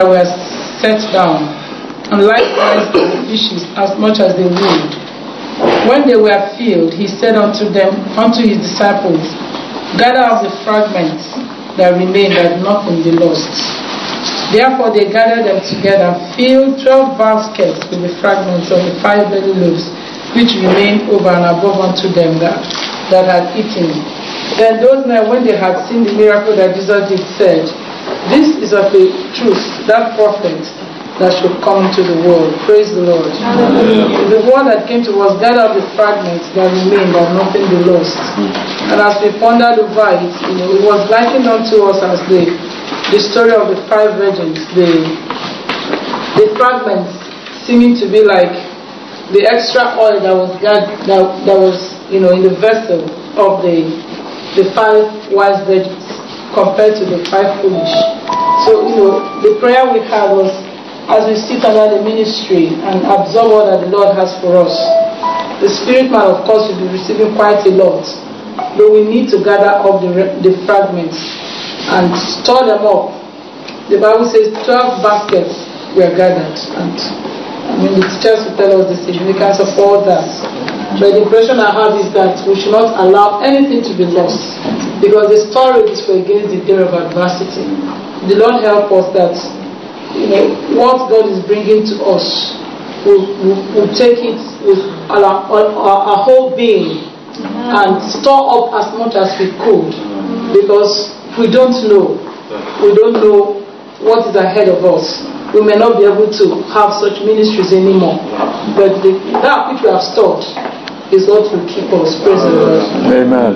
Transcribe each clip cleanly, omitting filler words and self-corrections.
were set down, and likewise the fishes as much as they would. When they were filled, he said unto his disciples, Gather up the fragments that remain, that nothing be lost. Therefore they gathered them together, and filled 12 baskets with the fragments of the 5 barley loaves, which remained over and above unto them that had eaten. Then those men, when they had seen the miracle that Jesus did, said, This is of a truth that prophet that should come into the world. Praise the Lord. The word that came to us, gather up the fragments that remain, that nothing be lost. And as we pondered over it, it was likened unto us as the story of the 5 virgins. The fragments seeming to be like the extra oil that was in the vessel of the 5 wise virgins compared to the 5 foolish. So the prayer we had was, as we sit under the ministry and absorb all that the Lord has for us, the spirit man, of course, will be receiving quite a lot, but we need to gather up the fragments and store them up. The Bible says 12 baskets were gathered, and the teachers will tell us the significance of all that. But the impression I have is that we should not allow anything to be lost, because the storage is for against the day of adversity. The Lord help us that what God is bringing to us, we'll take it with our whole being and store up as much as we could, because we don't know what is ahead of us. We may not be able to have such ministries anymore, but that which we have stored is what will keep us. Praise the Lord. Amen.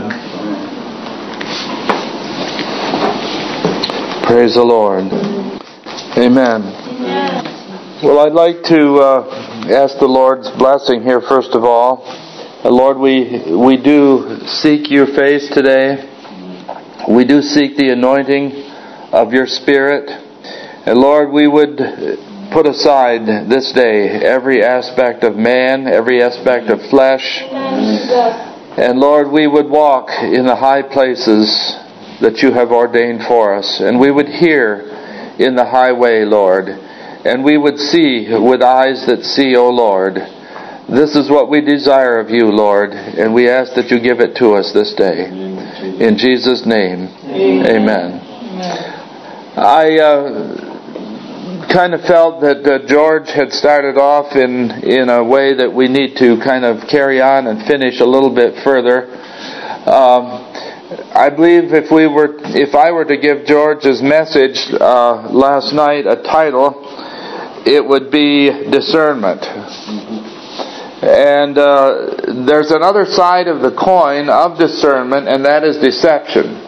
Praise the Lord. Amen. Well, I'd like to ask the Lord's blessing here first of all. Lord, we do seek your face today. We do seek the anointing of your Spirit. And Lord, we would put aside this day every aspect of man, every aspect of flesh. And Lord, we would walk in the high places that you have ordained for us. And we would hear in the highway, Lord. And we would see with eyes that see, O Lord. This is what we desire of you, Lord. And we ask that you give it to us this day. In Jesus' name. Amen. I kind of felt that George had started off in a way that we need to kind of carry on and finish a little bit further. I believe if I were to give George's message last night a title, it would be discernment. And there's another side of the coin of discernment, and that is deception.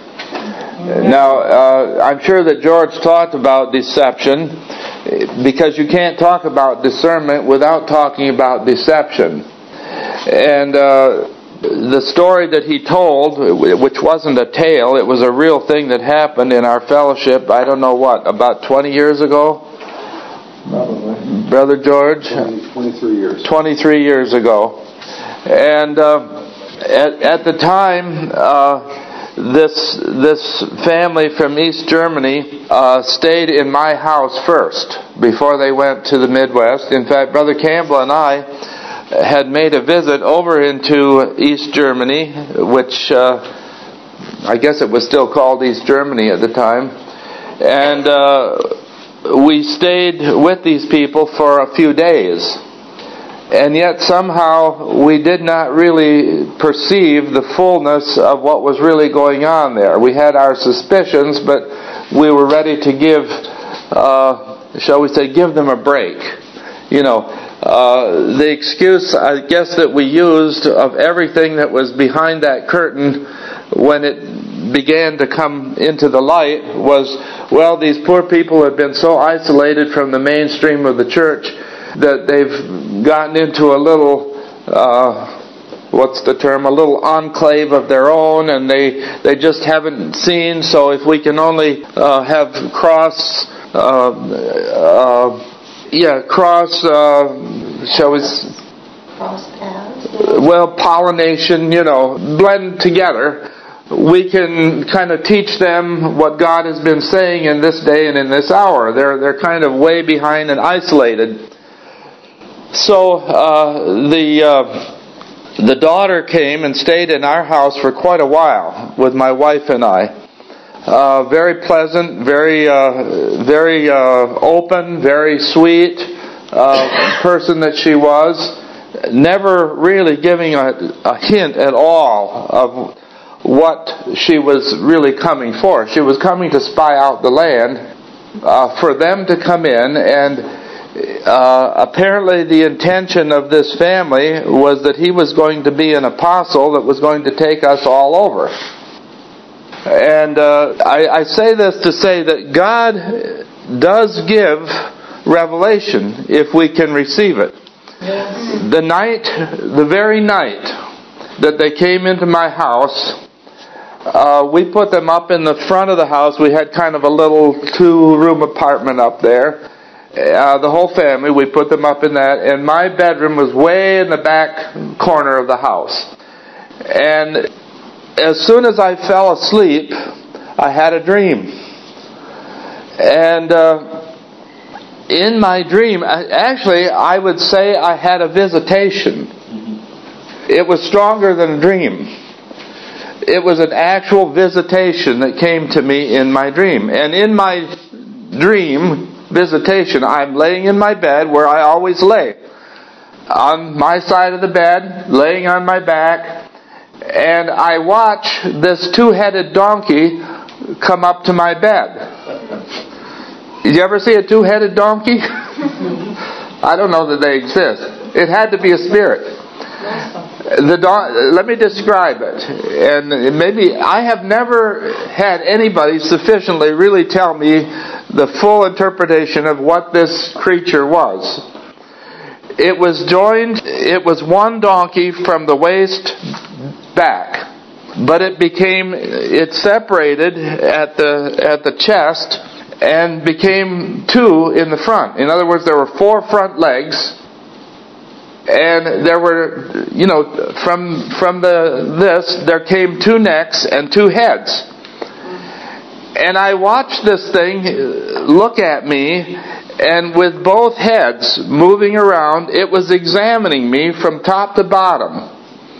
Now, I'm sure that George talked about deception, because you can't talk about discernment without talking about deception. And the story that he told, which wasn't a tale, it was a real thing that happened in our fellowship, I don't know what, about 20 years ago? Probably. Brother George? 23 years. 23 years ago. And at the time, this family from East Germany stayed in my house first before they went to the Midwest. In fact, Brother Campbell and I had made a visit over into East Germany, which I guess it was still called East Germany at the time. And we stayed with these people for a few days. And yet somehow we did not really perceive the fullness of what was really going on there. We had our suspicions, but we were ready to give, shall we say, give them a break. The excuse, I guess, that we used of everything that was behind that curtain when it began to come into the light was, well, these poor people have been so isolated from the mainstream of the church that they've gotten into a little, a little enclave of their own, and they just haven't seen. So if we can only have pollination, blend together, we can kind of teach them what God has been saying in this day and in this hour. They're kind of way behind and isolated. So the daughter came and stayed in our house for quite a while with my wife and I. Very pleasant, very open, very sweet person that she was. Never really giving a hint at all of what she was really coming for. She was coming to spy out the land for them to come in, and apparently the intention of this family was that he was going to be an apostle that was going to take us all over. And I say this to say that God does give revelation if we can receive it. Yes. The very night that they came into my house, we put them up in the front of the house. We had kind of a little 2-room apartment up there. The whole family, we put them up in that. And my bedroom was way in the back corner of the house. And as soon as I fell asleep, I had a dream. And in my dream, actually, I would say I had a visitation. It was stronger than a dream. It was an actual visitation that came to me in my dream. And in my dream visitation, I'm laying in my bed where I always lay. On my side of the bed, laying on my back, and I watch this 2-headed donkey come up to my bed. Did you ever see a 2-headed donkey? I don't know that they exist. It had to be a spirit. Let me describe it. And maybe I have never had anybody sufficiently really tell me the full interpretation of what this creature was. It was one donkey from the waist back, but it separated at the chest and became 2 in the front. In other words, there were 4 front legs, and there were, from there came 2 necks and 2 heads. And I watched this thing look at me, and with both heads moving around, it was examining me from top to bottom.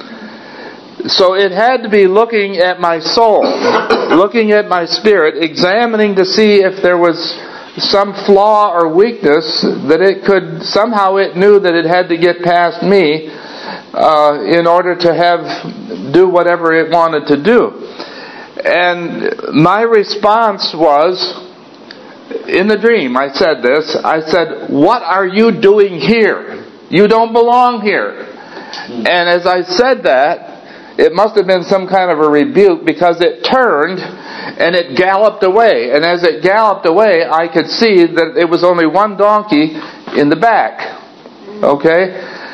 So it had to be looking at my soul, looking at my spirit, examining to see if there was some flaw or weakness that it could, somehow it knew that it had to get past me in order to do whatever it wanted to do. And my response was, in the dream, I said this, I said, "What are you doing here? You don't belong here." And as I said that, it must have been some kind of a rebuke, because it turned and it galloped away. And as it galloped away, I could see that it was only one donkey in the back. Okay?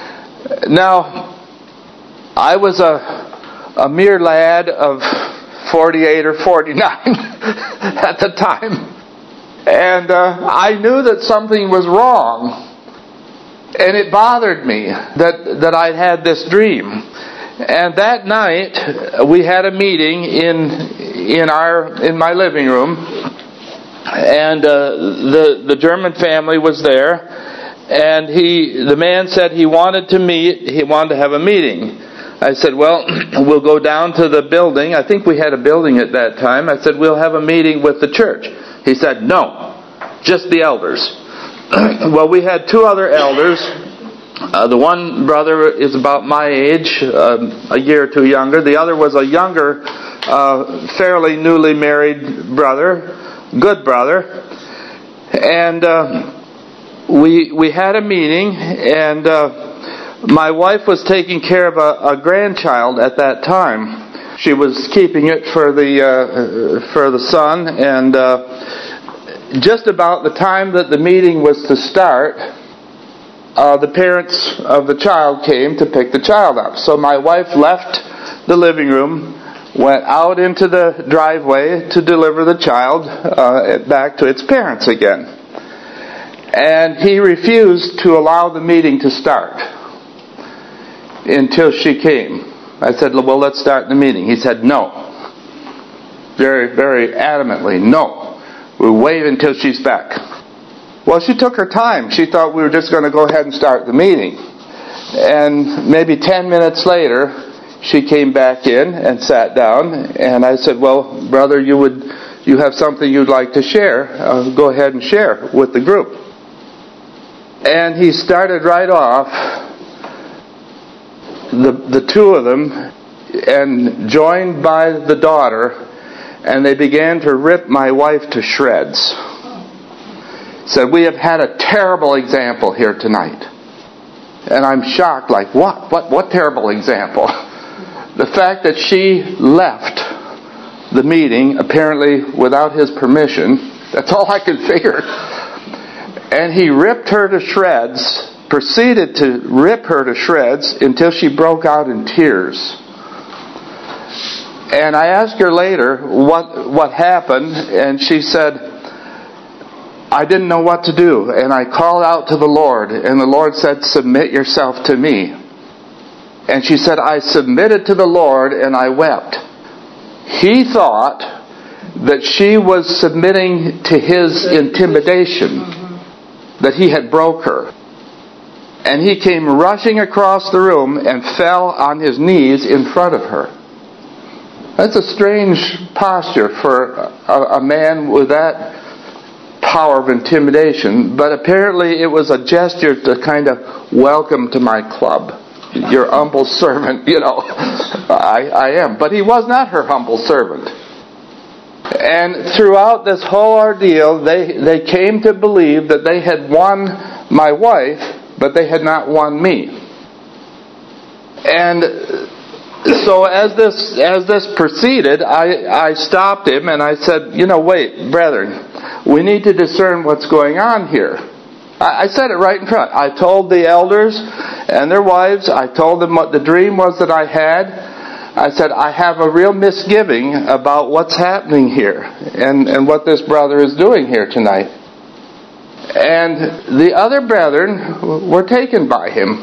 Now, I was a mere lad of 48 or 49 at the time. And I knew that something was wrong. And it bothered me that I'd had this dream. And that night we had a meeting in my living room, and the German family was there, and the man said he wanted to have a meeting. I said, "Well, we'll go down to the building." I think we had a building at that time. I said, "We'll have a meeting with the church." He said, "No, just the elders." Well, we had 2 other elders. The one brother is about my age, a year or 2 younger. The other was a younger, fairly newly married brother, good brother. And we had a meeting, and my wife was taking care of a grandchild at that time. She was keeping it for the son, and just about the time that the meeting was to start, the parents of the child came to pick the child up. So my wife left the living room, went out into the driveway to deliver the child back to its parents again. And he refused to allow the meeting to start until she came. I said, "Well, let's start the meeting." He said, "No." very, very adamantly, no, we'll wait until she's back. Well, she took her time. She thought we were just going to go ahead and start the meeting. And maybe 10 minutes later, she came back in and sat down, and I said, well, brother, you have something you'd like to share. Go ahead and share with the group. And he started right off, the two of them, and joined by the daughter, and they began to rip my wife to shreds. Said, we have had a terrible example here tonight. And I'm shocked, like, what terrible example? The fact that she left the meeting, apparently without his permission, that's all I could figure. And he ripped her to shreds, proceeded to rip her to shreds until she broke out in tears. And I asked her later what happened, and she said, I didn't know what to do, and I called out to the Lord, and the Lord said, submit yourself to me. And she said, I submitted to the Lord, and I wept. He thought that she was submitting to his intimidation, that he had broke her. And he came rushing across the room and fell on his knees in front of her. That's a strange posture for a man with that power of intimidation, but apparently it was a gesture to kind of welcome to my club. Your humble servant, I am. But he was not her humble servant. And throughout this whole ordeal, they came to believe that they had won my wife, but they had not won me. And so as this proceeded, I stopped him and I said, wait, brethren, we need to discern what's going on here. I said it right in front. I told the elders and their wives, I told them what the dream was that I had. I said, I have a real misgiving about what's happening here and what this brother is doing here tonight. And the other brethren were taken by him.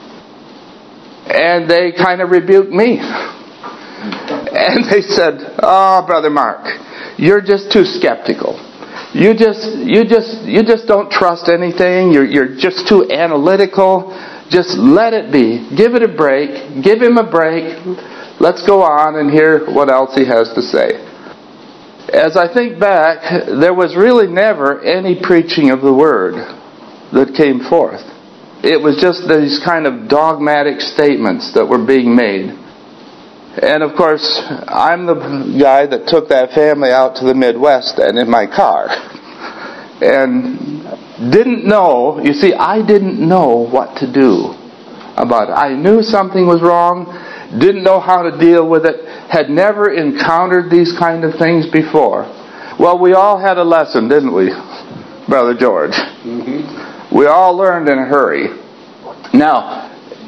And they kind of rebuked me. And they said, oh, Brother Mark, you're just too skeptical. You just don't trust anything. You're just too analytical. Just let it be. Give it a break. Give him a break. Let's go on and hear what else he has to say. As I think back, there was really never any preaching of the word that came forth. It was just these kind of dogmatic statements that were being made. And of course, I'm the guy that took that family out to the Midwest and in my car. And didn't know, I didn't know what to do about it. I knew something was wrong, didn't know how to deal with it, had never encountered these kind of things before. Well, we all had a lesson, didn't we, Brother George? Mm-hmm. We all learned in a hurry. Now,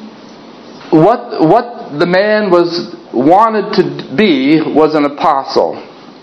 what the man wanted to be was an apostle.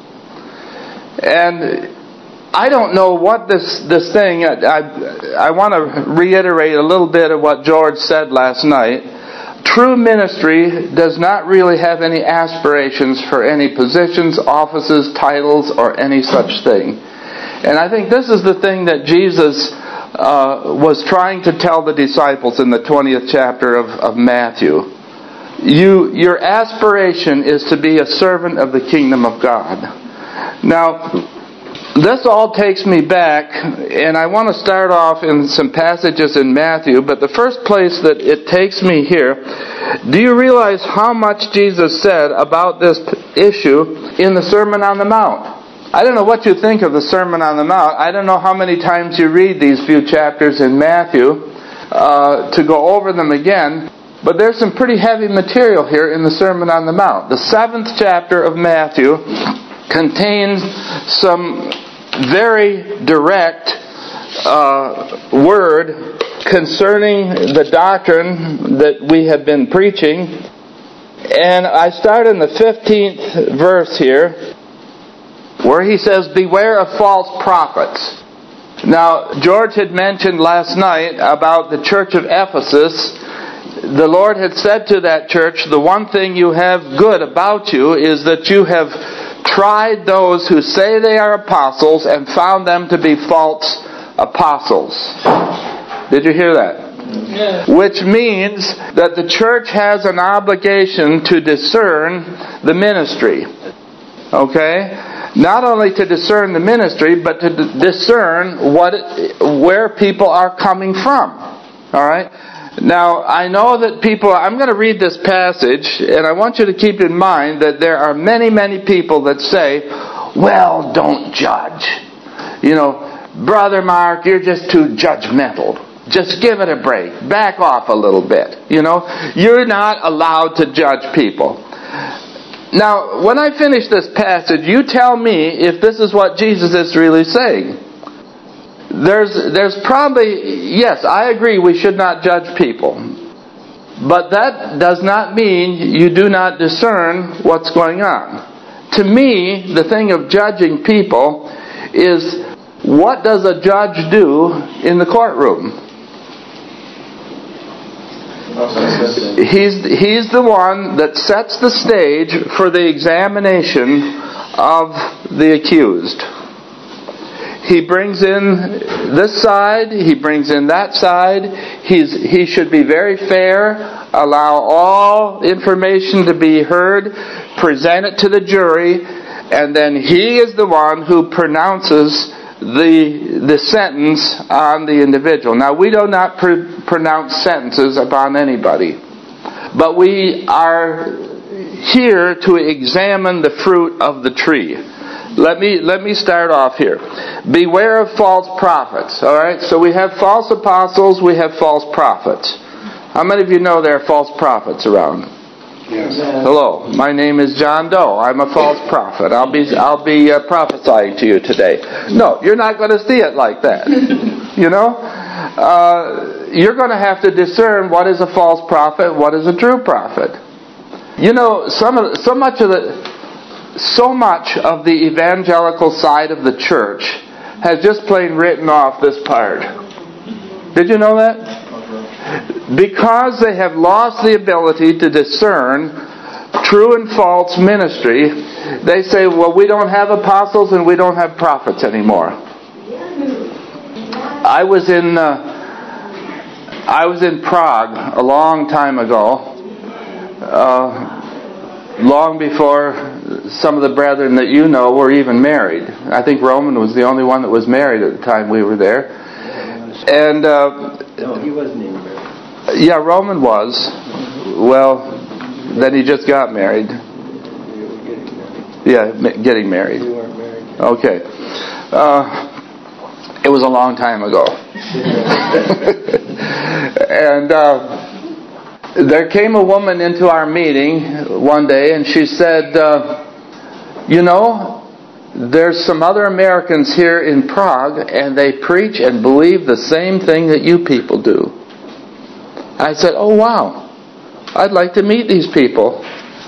And I don't know what this thing, I want to reiterate a little bit of what George said last night. True ministry does not really have any aspirations for any positions, offices, titles, or any such thing. And I think this is the thing that Jesus was trying to tell the disciples in the 20th chapter of Matthew. Your aspiration is to be a servant of the kingdom of God. Now, this all takes me back, and I want to start off in some passages in Matthew, but the first place that it takes me here, do you realize how much Jesus said about this issue in the Sermon on the Mount? I don't know what you think of the Sermon on the Mount. I don't know how many times you read these few chapters in Matthew to go over them again, but there's some pretty heavy material here in the Sermon on the Mount. The 7th chapter of Matthew contains some very direct word concerning the doctrine that we have been preaching. And I start in the 15th verse here, where he says, beware of false prophets. Now, George had mentioned last night about the church of Ephesus. The Lord had said to that church, the one thing you have good about you is that you have tried those who say they are apostles and found them to be false apostles. Did you hear that? Yes. Which means that the church has an obligation to discern the ministry. Okay? Not only to discern the ministry, but to discern where people are coming from. Alright? Now, I know that people, I'm going to read this passage, and I want you to keep in mind that there are many, many people that say, well, don't judge. You know, Brother Mark, you're just too judgmental. Just give it a break. Back off a little bit. You know, you're not allowed to judge people. Now, when I finish this passage, you tell me if this is what Jesus is really saying. There's probably, yes, I agree we should not judge people. But that does not mean you do not discern what's going on. To me, the thing of judging people is, what does a judge do in the courtroom? He's the one that sets the stage for the examination of the accused. He brings in this side, he brings in that side. He should be very fair, allow all information to be heard, present it to the jury, and then he is the one who pronounces the sentence on the individual. Now, we do not pronounce sentences upon anybody, but we are here to examine the fruit of the tree. Let me start off here. Beware of false prophets. All right, so we have false apostles, we have false prophets. How many of you know there are false prophets around? Yes. Hello, my name is John Doe. I'm a false prophet. I'll be prophesying to you today. No, you're not going to see it like that. You know, you're going to have to discern what is a false prophet, what is a true prophet. You know, so much of the evangelical side of the church has just plain written off this part. Did you know that? Because they have lost the ability to discern true and false ministry, they say, well, we don't have apostles and we don't have prophets anymore. I was in Prague a long time ago, long before some of the brethren that you know were even married. I think Roman was the only one that was married at the time we were there. And No, he wasn't even married. yeah, Roman was. Well, then he just got married. Yeah, getting married. We weren't married. Okay. It was a long time ago. And there came a woman into our meeting one day, and she said, you know, there's some other Americans here in Prague, and they preach and believe the same thing that you people do. I said, oh wow, I'd like to meet these people.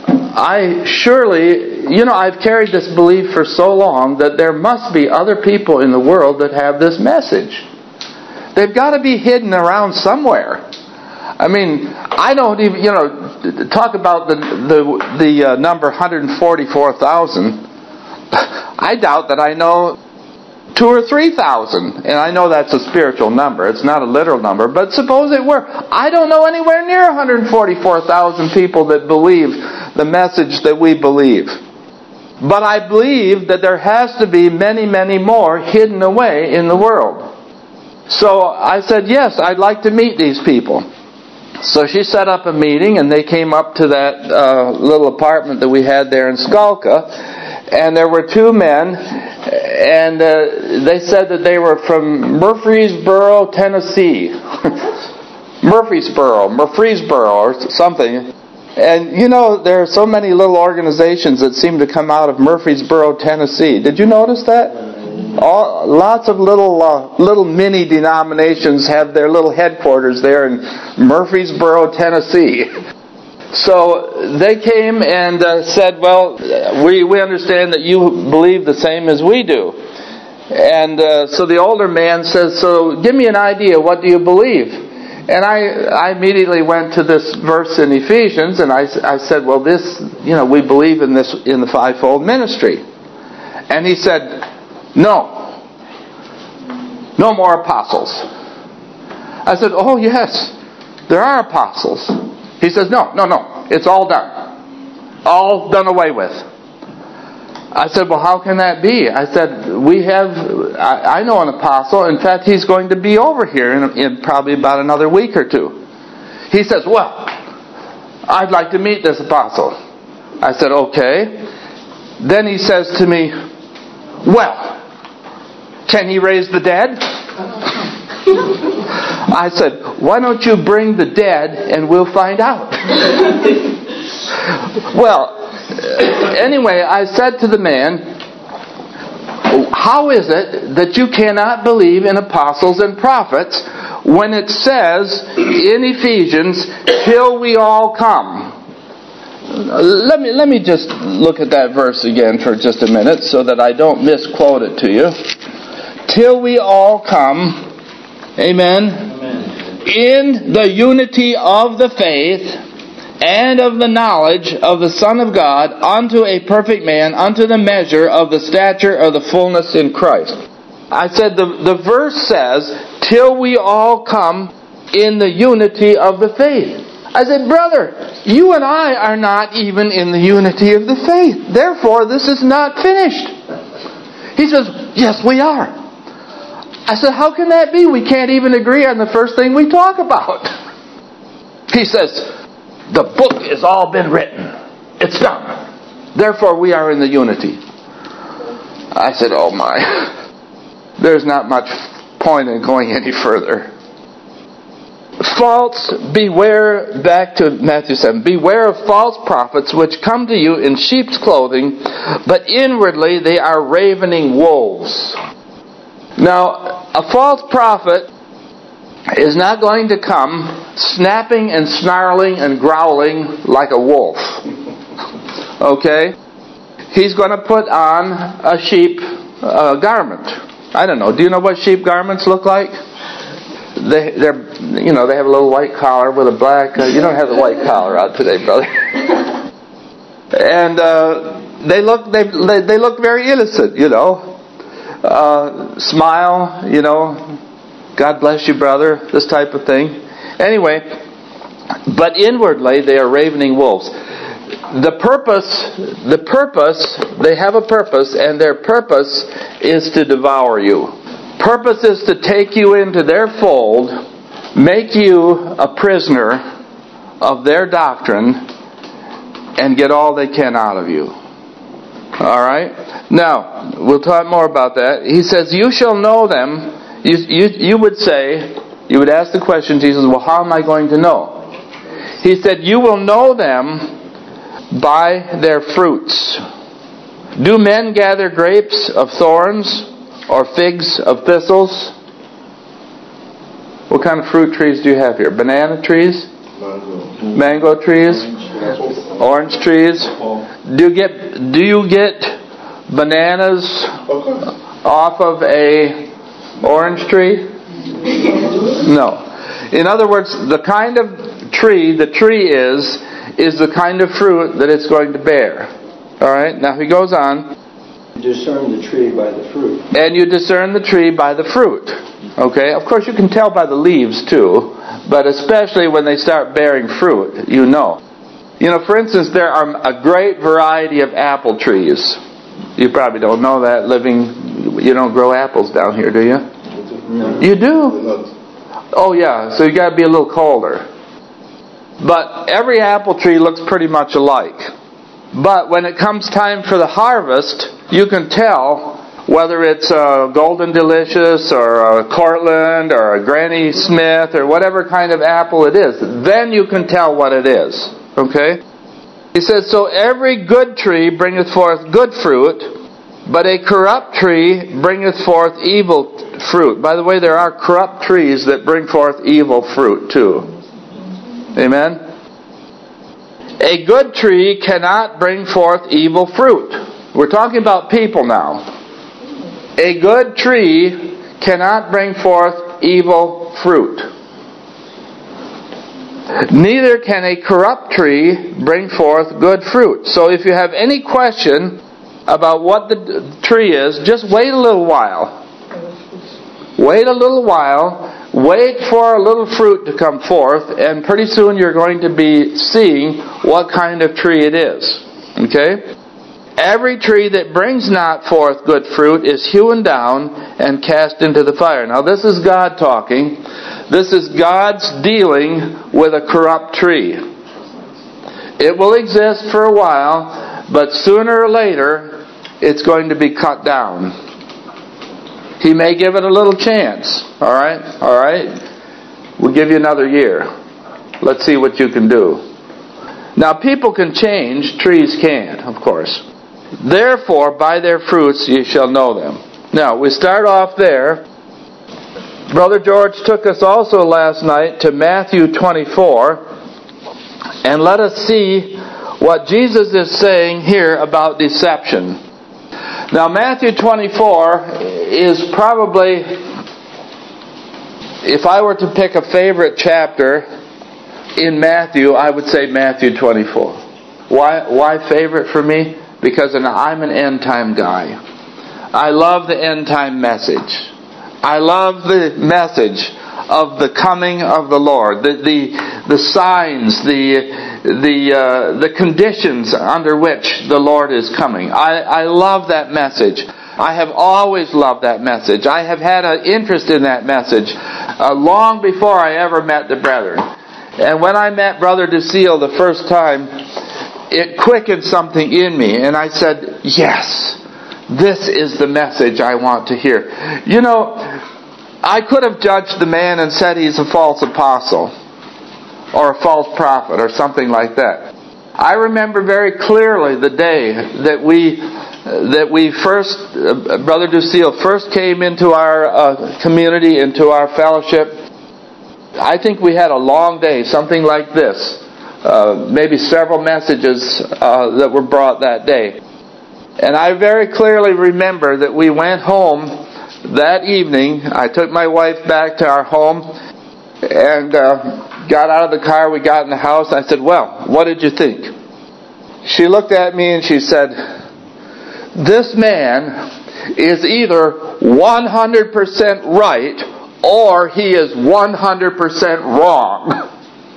I've carried this belief for so long that there must be other people in the world that have this message. They've got to be hidden around somewhere. I mean, I don't even, talk about the number 144,000. I doubt that I know 2,000 or 3,000, and I know that's a spiritual number. It's not a literal number, but suppose it were. I don't know anywhere near 144,000 people that believe the message that we believe. But I believe that there has to be many, many more hidden away in the world. So I said, yes, I'd like to meet these people. So she set up a meeting, and they came up to that little apartment that we had there in Skalka. And there were two men, and they said that they were from Murfreesboro, Tennessee. Murfreesboro or something. And there are so many little organizations that seem to come out of Murfreesboro, Tennessee. Did you notice that? Lots of little mini denominations have their little headquarters there in Murfreesboro, Tennessee. So they came and said, well, we understand that you believe the same as we do. And so the older man says, so give me an idea, what do you believe? And I immediately went to this verse in Ephesians, and I said, well, this, we believe in this, in the fivefold ministry. And he said, no more apostles. I said, oh yes, there are apostles. He says, no, it's all done. All done away with. I said, well, how can that be? I said, I know an apostle. In fact, he's going to be over here in probably about another week or two. He says, well, I'd like to meet this apostle. I said, okay. Then he says to me, well, can he raise the dead? I said, why don't you bring the dead and we'll find out? Well, anyway, I said to the man, how is it that you cannot believe in apostles and prophets when it says in Ephesians, till we all come? Let me just look at that verse again for just a minute so that I don't misquote it to you. Till we all come, amen, in the unity of the faith and of the knowledge of the Son of God, unto a perfect man, unto the measure of the stature of the fullness in Christ. I said the verse says, till we all come in the unity of the faith. I said, brother, you and I are not even in the unity of the faith. Therefore, this is not finished. He says, yes, we are. I said, how can that be? We can't even agree on the first thing we talk about. He says, the book has all been written. It's done. Therefore, we are in the unity. I said, oh my. There's not much point in going any further. Beware, back to Matthew 7, beware of false prophets which come to you in sheep's clothing, but inwardly they are ravening wolves. Now, a false prophet is not going to come snapping and snarling and growling like a wolf. Okay? He's going to put on a sheep garment. I don't know. Do you know what sheep garments look like? They have a little white collar with a black. You don't have the white collar out today, brother. And they look very innocent, Smile, God bless you, brother. This type of thing. Anyway, but inwardly they are ravening wolves. The purpose, they have a purpose, and their purpose is to devour you. Purpose is to take you into their fold, make you a prisoner of their doctrine, and get all they can out of you. Alright? Now, we'll talk more about that. He says, you shall know them. You would say, you would ask the question, Jesus, well, how am I going to know? He said, you will know them by their fruits. Do men gather grapes of thorns or figs of thistles? What kind of fruit trees do you have here? Banana trees? Mango trees? Orange trees? Do you get bananas off of a orange tree? No. In other words, the kind of tree the tree is the kind of fruit that it's going to bear. Alright, now he goes on. Discern the tree by the fruit. And you discern the tree by the fruit. Okay, of course you can tell by the leaves too, but especially when they start bearing fruit, you know. For instance, there are a great variety of apple trees. You probably don't know that you don't grow apples down here, do you? No. You do? Oh yeah, so you got to be a little colder. But every apple tree looks pretty much alike. But when it comes time for the harvest, you can tell whether it's a Golden Delicious or a Cortland or a Granny Smith or whatever kind of apple it is. Then you can tell what it is. Okay? He says, so every good tree bringeth forth good fruit, but a corrupt tree bringeth forth evil fruit. By the way, there are corrupt trees that bring forth evil fruit too. Amen? A good tree cannot bring forth evil fruit. We're talking about people now. A good tree cannot bring forth evil fruit. Neither can a corrupt tree bring forth good fruit. So if you have any question about what the tree is, just wait a little while. Wait a little while. Wait for a little fruit to come forth, and pretty soon you're going to be seeing what kind of tree it is. Okay? Every tree that brings not forth good fruit is hewn down and cast into the fire. Now this is God talking. This is God's dealing with a corrupt tree. It will exist for a while, but sooner or later it's going to be cut down. He may give it a little chance. Alright? We'll give you another year. Let's see what you can do. Now people can change, trees can't, of course. Therefore, by their fruits ye shall know them. Now, we start off there. Brother George took us also last night to Matthew 24. And let us see what Jesus is saying here about deception. Now, Matthew 24 is probably, if I were to pick a favorite chapter in Matthew, I would say Matthew 24. Why favorite for me? Because I'm an end-time guy. I love the end-time message. I love the message of the coming of the Lord, the signs, the conditions under which the Lord is coming. I love that message. I have always loved that message. I have had an interest in that message long before I ever met the brethren. And when I met Brother Ducille the first time, it quickened something in me, and I said, yes, this is the message I want to hear. You know, I could have judged the man and said he's a false apostle or a false prophet or something like that. I remember very clearly the day that we first, Brother Ducille first came into our community, into our fellowship. I think we had a long day, something like this. Maybe several messages that were brought that day. And I very clearly remember that we went home that evening. I took my wife back to our home and got out of the car. We got in the house. I said, well, what did you think? She looked at me and she said, this man is either 100% right or he is 100% wrong.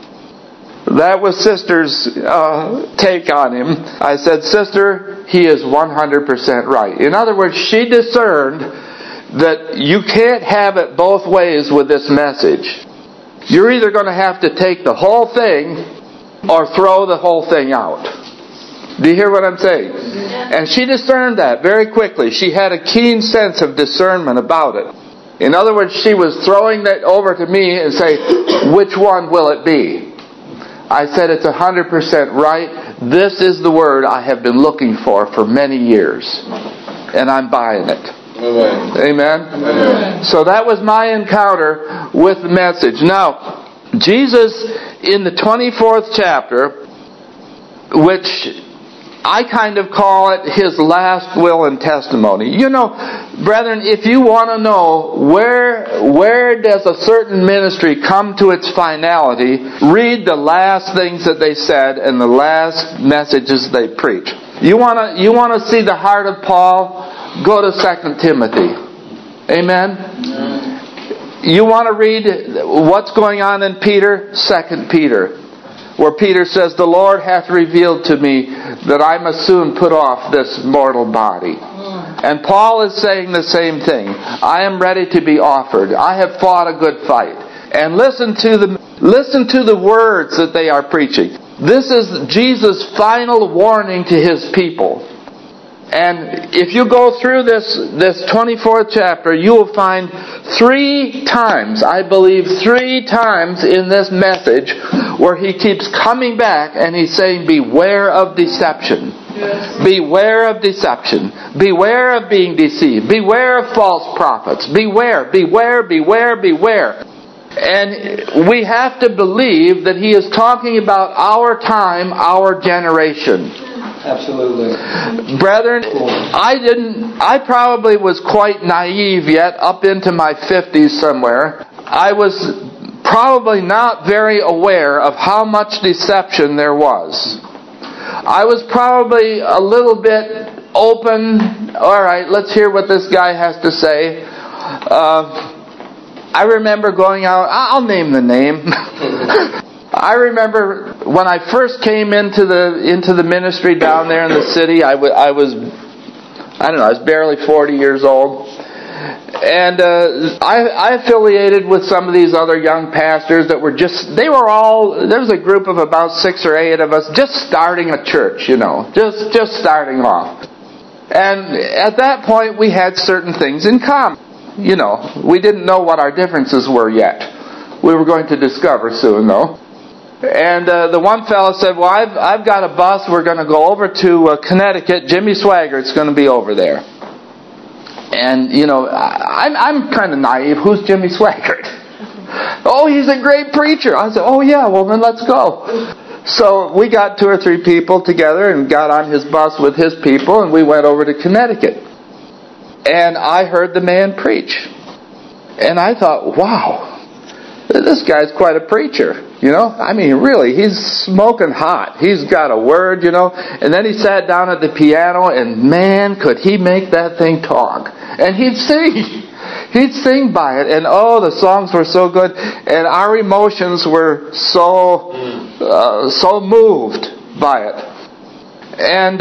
That was Sister's take on him. I said, Sister, he is 100% right. In other words, she discerned that you can't have it both ways with this message. You're either going to have to take the whole thing or throw the whole thing out. Do you hear what I'm saying? And she discerned that very quickly. She had a keen sense of discernment about it. In other words, she was throwing that over to me and say, which one will it be? I said, it's 100% right. This is the word I have been looking for many years. And I'm buying it. Amen? Amen. So that was my encounter with the message. Now, Jesus in the 24th chapter, which I kind of call it his last will and testimony. You know, brethren, if you want to know where does a certain ministry come to its finality, read the last things that they said and the last messages they preached. You want to see the heart of Paul? Go to 2 Timothy. Amen? You want to read what's going on in Peter? 2 Peter. Where Peter says, the Lord hath revealed to me that I must soon put off this mortal body. And Paul is saying the same thing. I am ready to be offered. I have fought a good fight. And listen to the words that they are preaching. This is Jesus' final warning to his people. And if you go through this 24th chapter, you will find 3 times, I believe 3 times in this message, where he keeps coming back and he's saying, beware of deception. Yes. Beware of deception. Beware of being deceived. Beware of false prophets. Beware, beware, beware, beware. And we have to believe that he is talking about our time, our generation. Absolutely. Brethren, I probably was quite naive yet, up into my 50s somewhere. I was probably not very aware of how much deception there was. I was probably a little bit open. All right, let's hear what this guy has to say. I remember going out. I'll name the name. I remember when I first came into the ministry down there in the city. I was barely 40 years old. And I affiliated with some of these other young pastors that were there was a group of about 6 or 8 of us just starting a church, just starting off. And at that point we had certain things in common. We didn't know what our differences were yet. We were going to discover soon though. And the one fellow said, well, I've got a bus, we're going to go over to Connecticut, Jimmy Swaggart's going to be over there. And, I'm kind of naive. Who's Jimmy Swaggart? Oh, he's a great preacher. I said, oh yeah, well then let's go. So we got 2 or 3 people together and got on his bus with his people and we went over to Connecticut. And I heard the man preach. And I thought, wow, this guy's quite a preacher. Really, he's smoking hot. He's got a word, And then he sat down at the piano and man, could he make that thing talk. And he'd sing. He'd sing by it. And the songs were so good. And our emotions were so moved by it. And,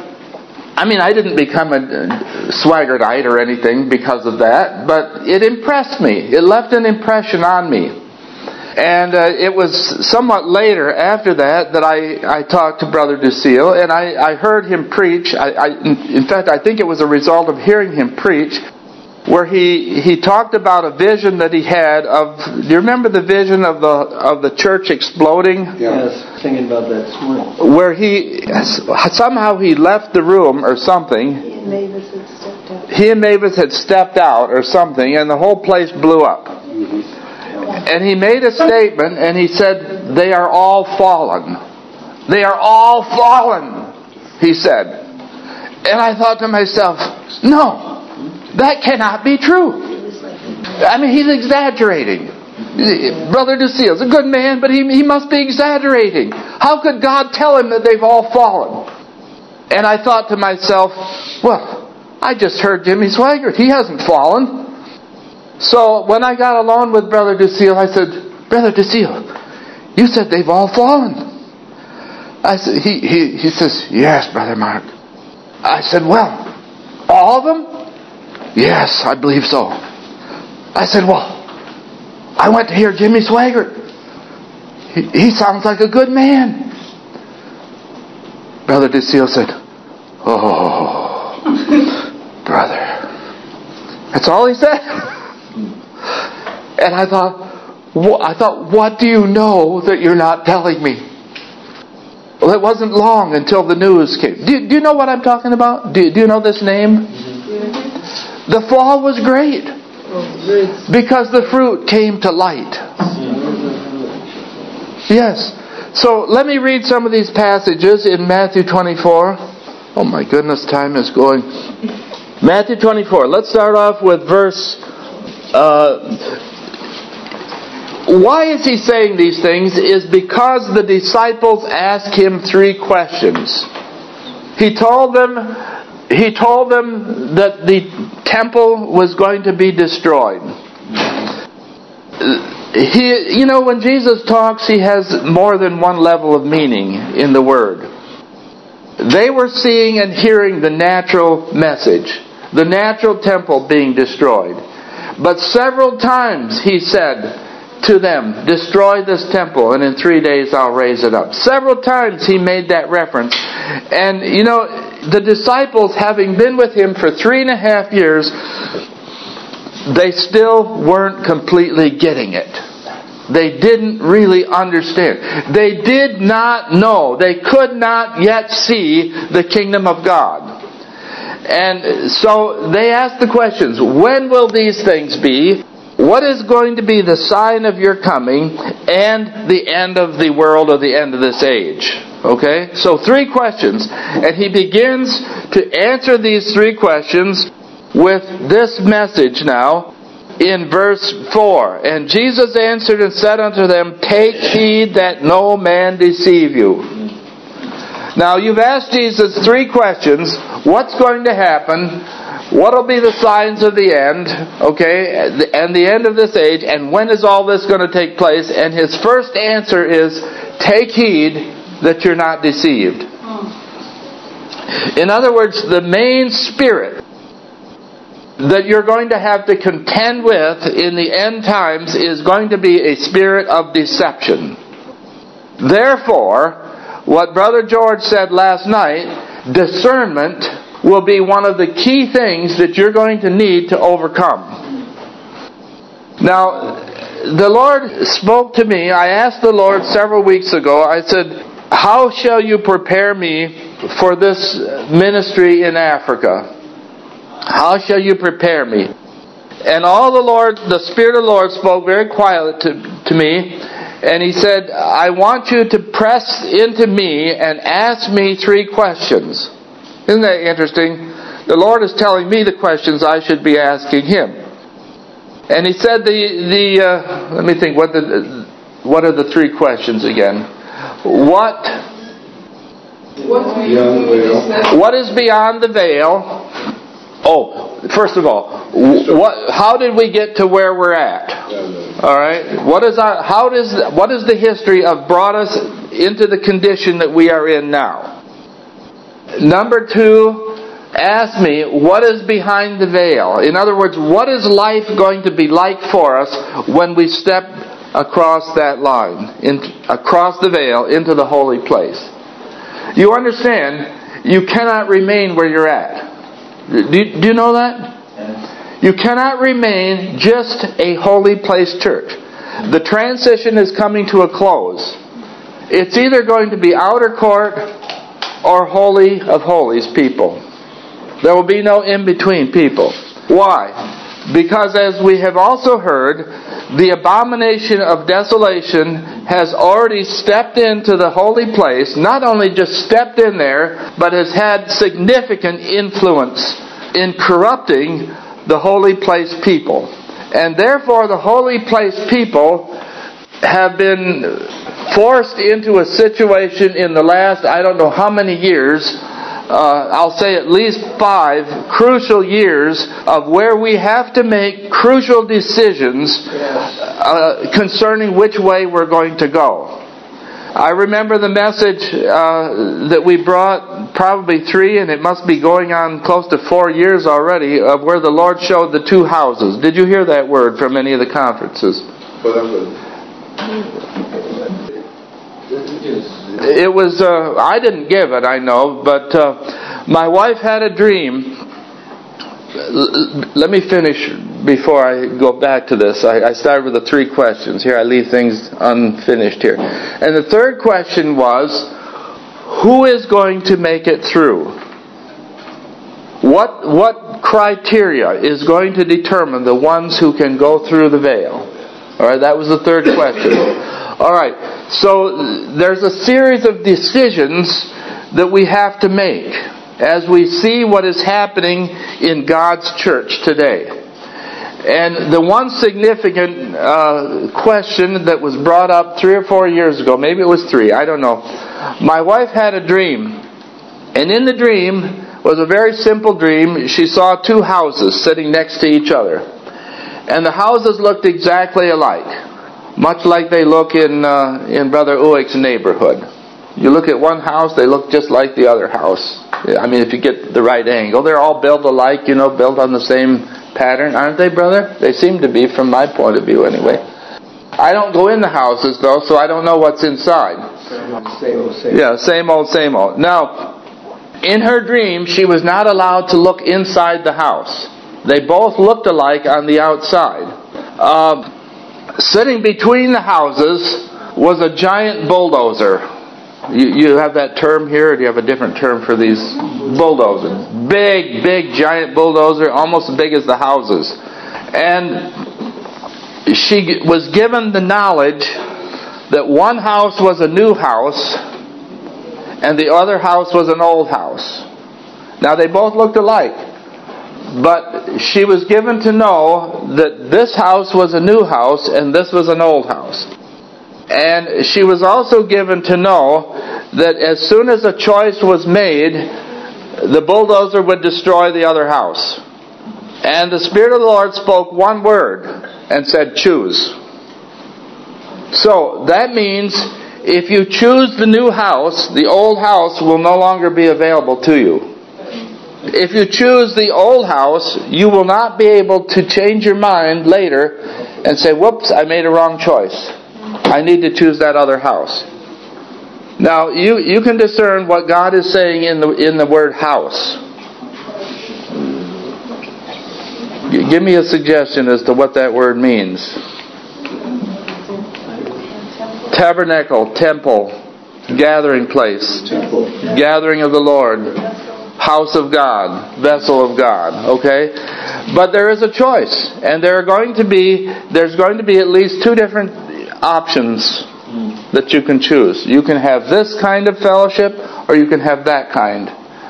I didn't become a Swaggartite or anything because of that. But it impressed me. It left an impression on me. And it was somewhat later after that I talked to Brother Ducille, and I heard him preach. In fact, I think it was a result of hearing him preach, where he talked about a vision that he had of. Do you remember the vision of the church exploding? Yes, thinking about that this morning. Where somehow he left the room or something. He and Mavis had stepped out or something, and the whole place blew up. Mm-hmm. And he made a statement, and he said, they are all fallen. They are all fallen, he said. And I thought to myself, no, that cannot be true. He's exaggerating. Brother Ducille is a good man, but he must be exaggerating. How could God tell him that they've all fallen? And I thought to myself, well, I just heard Jimmy Swaggart. He hasn't fallen. So when I got alone with Brother Ducille, I said, Brother Ducille, you said they've all fallen. I said, he says, yes, Brother Mark. I said, well, all of them? Yes, I believe so. I said, well, I went to hear Jimmy Swaggart. He sounds like a good man. Brother Ducille said, oh, brother. That's all he said. And I thought, what do you know that you're not telling me? Well, it wasn't long until the news came. Do you know what I'm talking about? Do you know this name? The fall was great because the fruit came to light. Yes. So let me read some of these passages in Matthew 24. Oh my goodness, time is going. Matthew 24. Let's start off with verse... why is he saying these things? Is because the disciples asked him 3 questions. He told them that the temple was going to be destroyed. When Jesus talks, he has more than one level of meaning in the word. They were seeing and hearing the natural message, the natural temple being destroyed. But several times he said to them, destroy this temple and in 3 days I'll raise it up. Several times he made that reference. And the disciples, having been with him for 3.5 years, they still weren't completely getting it. They didn't really understand. They did not know. They could not yet see the kingdom of God. And so they asked the questions, when will these things be? What is going to be the sign of your coming and the end of the world or the end of this age? Okay? So 3 questions. And he begins to answer these 3 questions with this message now. in verse 4. And Jesus answered and said unto them, Take heed that no man deceive you. Now you've asked Jesus 3 questions. What's going to happen? What will be the signs of the end? Okay, and the end of this age, and when is all this going to take place? And his first answer is, take heed that you're not deceived. In other words, the main spirit that you're going to have to contend with in the end times is going to be a spirit of deception. Therefore, what Brother George said last night, discernment will be one of the key things that you're going to need to overcome. Now, the Lord spoke to me. I asked the Lord several weeks ago, I said, how shall you prepare me for this ministry in Africa? How shall you prepare me? And the Spirit of the Lord spoke very quietly to me, and He said, I want you to press into me and ask me 3 questions. Isn't that interesting? The Lord is telling me the questions I should be asking Him. And He said let me think, what are the 3 questions again? What is beyond the veil? Oh, first of all, how did we get to where we're at? All right. What is the history of brought us into the condition that we are in now? Number 2, ask me, what is behind the veil? In other words, what is life going to be like for us when we step across that line, across the veil, into the holy place? You understand, you cannot remain where you're at. Do you know that? You cannot remain just a holy place church. The transition is coming to a close. It's either going to be outer court or holy of holies people. There will be no in-between people. Why? Because as we have also heard, the abomination of desolation has already stepped into the holy place, not only just stepped in there, but has had significant influence in corrupting the holy place people. And therefore the holy place people have been forced into a situation in the last, I don't know how many years, I'll say at least 5 crucial years of where we have to make crucial decisions concerning which way we're going to go. I remember the message that we brought, probably 3, and it must be going on close to 4 years already, of where the Lord showed the 2 houses. Did you hear that word from any of the conferences? It was, I didn't give it, I know, but my wife had a dream. Let me finish before I go back to this. I started with the 3 questions. Here I leave things unfinished here. And the 3rd question was, who is going to make it through? What criteria is going to determine the ones who can go through the veil? All right, that was the 3rd question. All right, so there's a series of decisions that we have to make as we see what is happening in God's church today. And the one significant question that was brought up 3 or 4 years ago, maybe it was 3, I don't know. My wife had a dream, and in the dream was a very simple dream. She saw 2 houses sitting next to each other, and the houses looked exactly alike, much like they look in Brother Uwick's neighborhood. You look at one house, they look just like the other house. I mean, if you get the right angle. They're all built alike, built on the same pattern, aren't they, brother? They seem to be, from my point of view anyway. I don't go in the houses, though, so I don't know what's inside. Same old. Now, in her dream, she was not allowed to look inside the house. They both looked alike on the outside. Sitting between the houses was a giant bulldozer. You have that term here, or do you have a different term for these bulldozers? Big, giant bulldozer, almost as big as the houses. And she was given the knowledge that one house was a new house and the other house was an old house. Now they both looked alike, But she was given to know that this house was a new house and this was an old house. And she was also given to know that as soon as a choice was made, the bulldozer would destroy the other house. And the Spirit of the Lord spoke one word and said, choose. So that means if you choose the new house, the old house will no longer be available to you. If you choose the old house, you will not be able to change your mind later and say, whoops, I made a wrong choice. I need to choose that other house. Now, you can discern what God is saying in the word house. Give me a suggestion as to what that word means. Tabernacle, temple, gathering place, gathering of the Lord, house of God, vessel of God. Okay? But there is a choice, and there's going to be at least two different options that you can choose. You can have this kind of fellowship, or you can have that kind.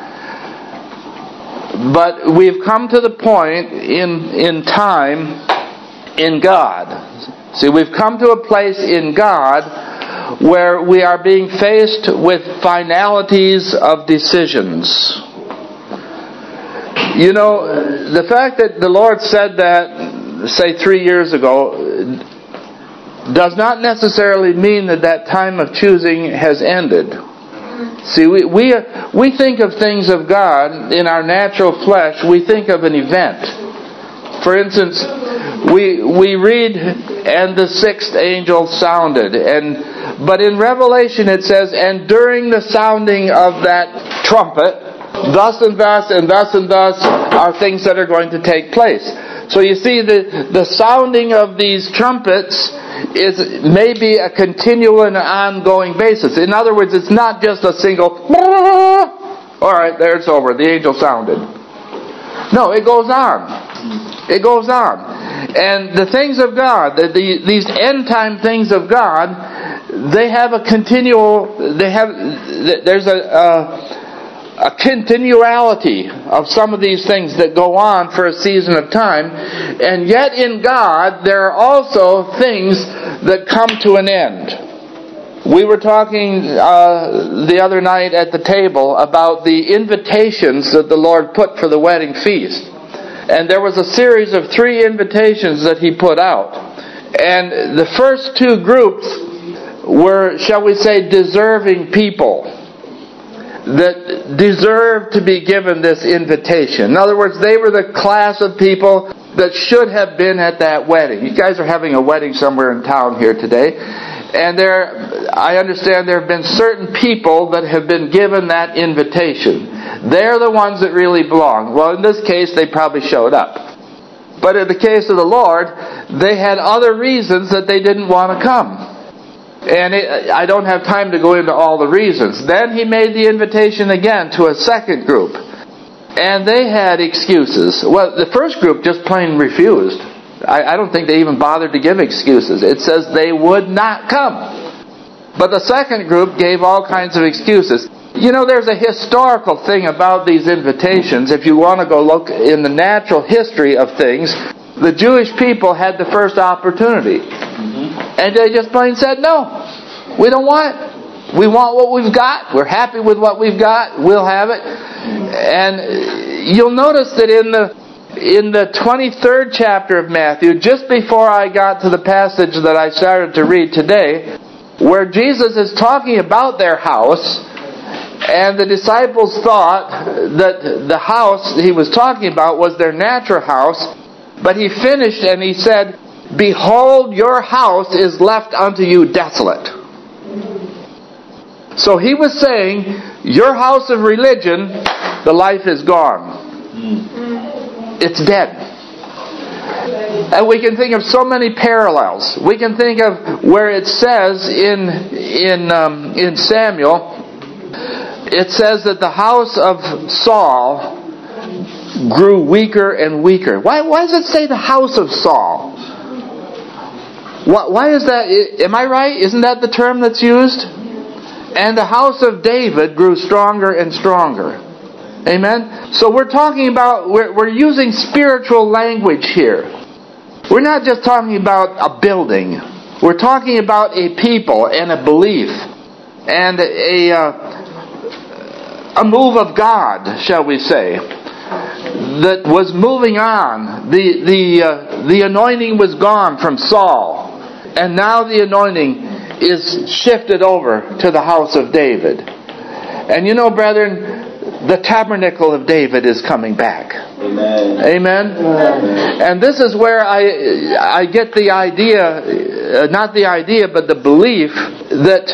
But we've come to the point in time in God. See, we've come to a place in God where we are being faced with finalities of decisions. You know, the fact that the Lord said that, say 3 years ago, does not necessarily mean that time of choosing has ended. See, we think of things of God in our natural flesh. We think of an event. For instance, we read, and the sixth angel sounded, but in Revelation it says, and during the sounding of that trumpet, thus and thus and thus and thus are things that are going to take place. So you see, the sounding of these trumpets is maybe a continual and ongoing basis. In other words, it's not just a single, all right, there it's over, the angel sounded. No, it goes on. It goes on. And the things of God, these end time things of God, they have a continual, there's a continuality of some of these things that go on for a season of time, and yet in God there are also things that come to an end. We were talking the other night at the table about the invitations that the Lord put for the wedding feast, and there was a series of 3 invitations that He put out, and the first 2 groups were, shall we say, deserving people that deserved to be given this invitation. In other words, they were the class of people that should have been at that wedding. You guys are having a wedding somewhere in town here today, and I understand there have been certain people that have been given that invitation. They're the ones that really belong. Well, in this case, they probably showed up. But in the case of the Lord, they had other reasons that they didn't want to come. And I don't have time to go into all the reasons. Then He made the invitation again to a second group. And they had excuses. Well, the first group just plain refused. I don't think they even bothered to give excuses. It says they would not come. But the second group gave all kinds of excuses. You know, there's a historical thing about these invitations. If you want to go look in the natural history of things, the Jewish people had the first opportunity. And they just plain said, no, we don't want it. We want what we've got. We're happy with what we've got. We'll have it. And you'll notice that in the 23rd chapter of Matthew, just before I got to the passage that I started to read today, where Jesus is talking about their house, and the disciples thought that the house He was talking about was their natural house, but He finished and He said, behold, your house is left unto you desolate. So He was saying, your house of religion, the life is gone. It's dead. And we can think of so many parallels. We can think of where it says in Samuel, it says that the house of Saul grew weaker and weaker. Why does it say the house of Saul? Why is that? Am I right? Isn't that the term that's used? And the house of David grew stronger and stronger. Amen? So we're talking about, we're using spiritual language here. We're not just talking about a building. We're talking about a people and a belief and a move of God, shall we say, that was moving on. The anointing was gone from Saul, and now the anointing is shifted over to the house of David. And you know, brethren, the tabernacle of David is coming back. Amen. Amen? And this is where I get the idea, not the idea, but the belief that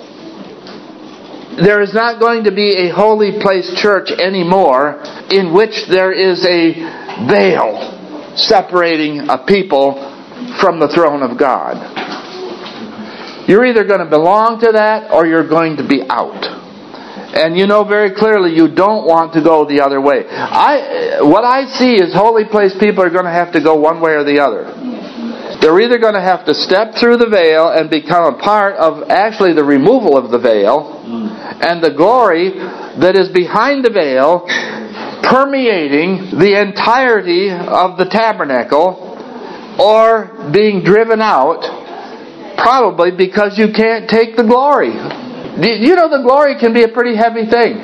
there is not going to be a holy place church anymore in which there is a veil separating a people from the throne of God. You're either going to belong to that or you're going to be out. And you know very clearly you don't want to go the other way. What I see is holy place people are going to have to go one way or the other. They're either going to have to step through the veil and become a part of actually the removal of the veil and the glory that is behind the veil permeating the entirety of the tabernacle, or being driven out, probably because you can't take the glory. You know, the glory can be a pretty heavy thing.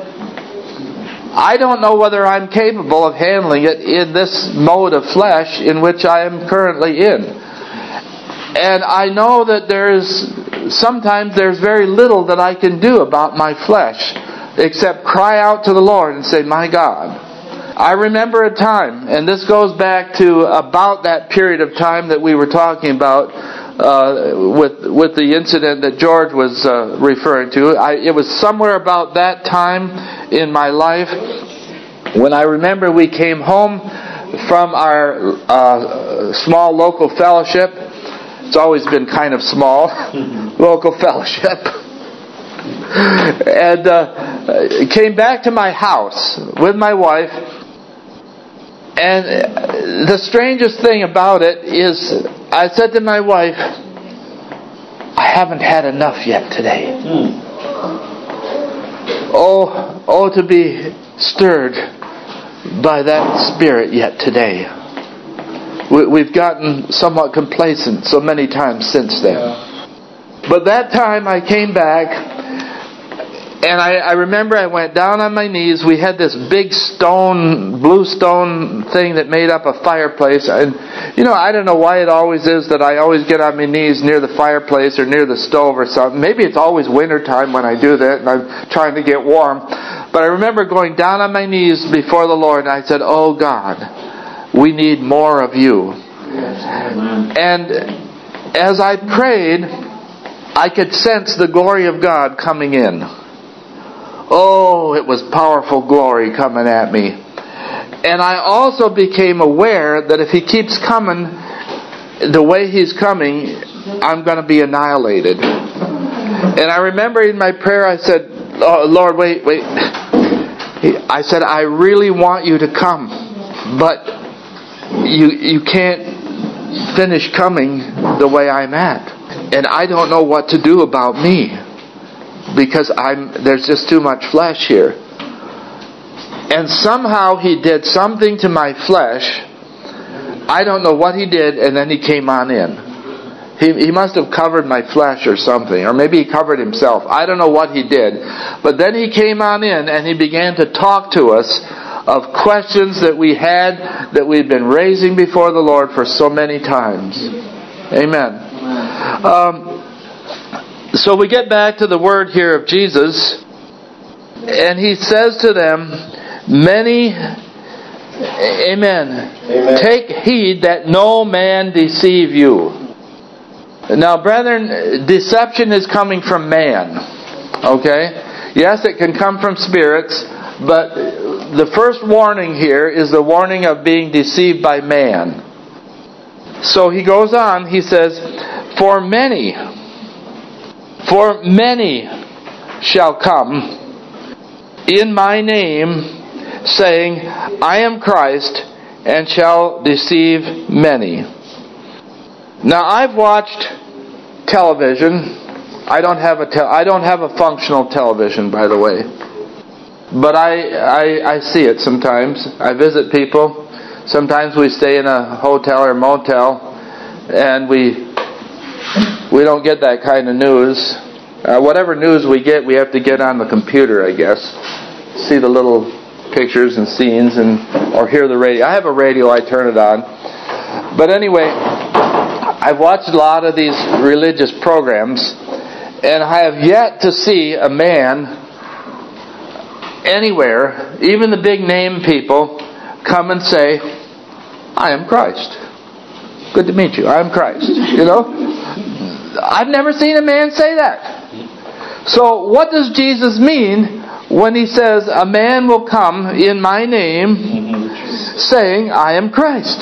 I don't know whether I'm capable of handling it in this mode of flesh in which I am currently in. And I know that sometimes there's very little that I can do about my flesh except cry out to the Lord and say, my God. I remember a time, and this goes back to about that period of time that we were talking about with the incident that George was referring to. It was somewhere about that time in my life when I remember we came home from our small local fellowship. It's always been kind of small, local fellowship. And came back to my house with my wife. And the strangest thing about it is, I said to my wife, I haven't had enough yet today. Oh, to be stirred by that spirit yet today. We've gotten somewhat complacent so many times since then. But that time I came back, and I remember I went down on my knees. We had this big blue stone thing that made up a fireplace. And, you know, I don't know why it always is that I always get on my knees near the fireplace or near the stove or something. Maybe it's always winter time when I do that and I'm trying to get warm. But I remember going down on my knees before the Lord, and I said, oh God, we need more of you. And as I prayed, I could sense the glory of God coming in. Oh, it was powerful glory coming at me. And I also became aware that if He keeps coming the way He's coming, I'm going to be annihilated. And I remember in my prayer I said, oh, Lord, wait. I said, I really want you to come, but you can't finish coming the way I'm at. And I don't know what to do about me, because there's just too much flesh here. And somehow He did something to my flesh. I don't know what He did, and then He came on in. He must have covered my flesh or something, or maybe He covered Himself. I don't know what He did. But then He came on in and He began to talk to us of questions that we had, that we'd been raising before the Lord for so many times. Amen. So we get back to the word here of Jesus, and He says to them, many, amen, take heed that no man deceive you. Now, brethren, deception is coming from man. Okay? Yes, it can come from spirits, but the first warning here is the warning of being deceived by man. So he goes on, he says, For many shall come in my name, saying, I am Christ, and shall deceive many. Now, I've watched television. I don't have a functional television, by the way. But I see it sometimes. I visit people. Sometimes we stay in a hotel or motel, and we don't get that kind of news. Whatever news we get, we have to get on the computer, I guess. See the little pictures and scenes, or hear the radio. I have a radio, I turn it on. But anyway, I've watched a lot of these religious programs, and I have yet to see a man anywhere, even the big name people, come and say, I am Christ. Good to meet you. I am Christ. You know? I've never seen a man say that. So what does Jesus mean when He says, a man will come in my name saying, I am Christ?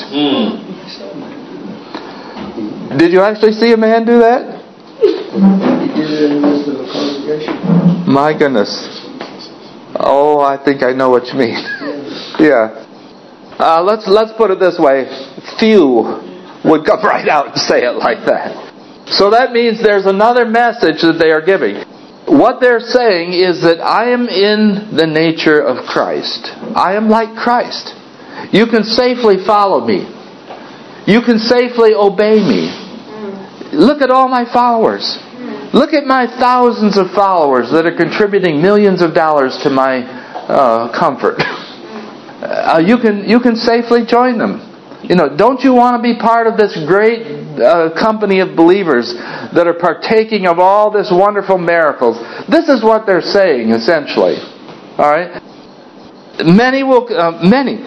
Did you actually see a man do that? He did it in the midst of a congregation. My goodness. Oh, I think I know what you mean. Yeah. Let's put it this way. Few would come right out and say it like that. So that means there's another message that they are giving. What they're saying is that I am in the nature of Christ. I am like Christ. You can safely follow me. You can safely obey me. Look at all my followers. Look at my thousands of followers that are contributing millions of dollars to my comfort. You can safely join them. You know, don't you want to be part of this great company of believers that are partaking of all this wonderful miracles? This is what they're saying, essentially. All right. Many will, many,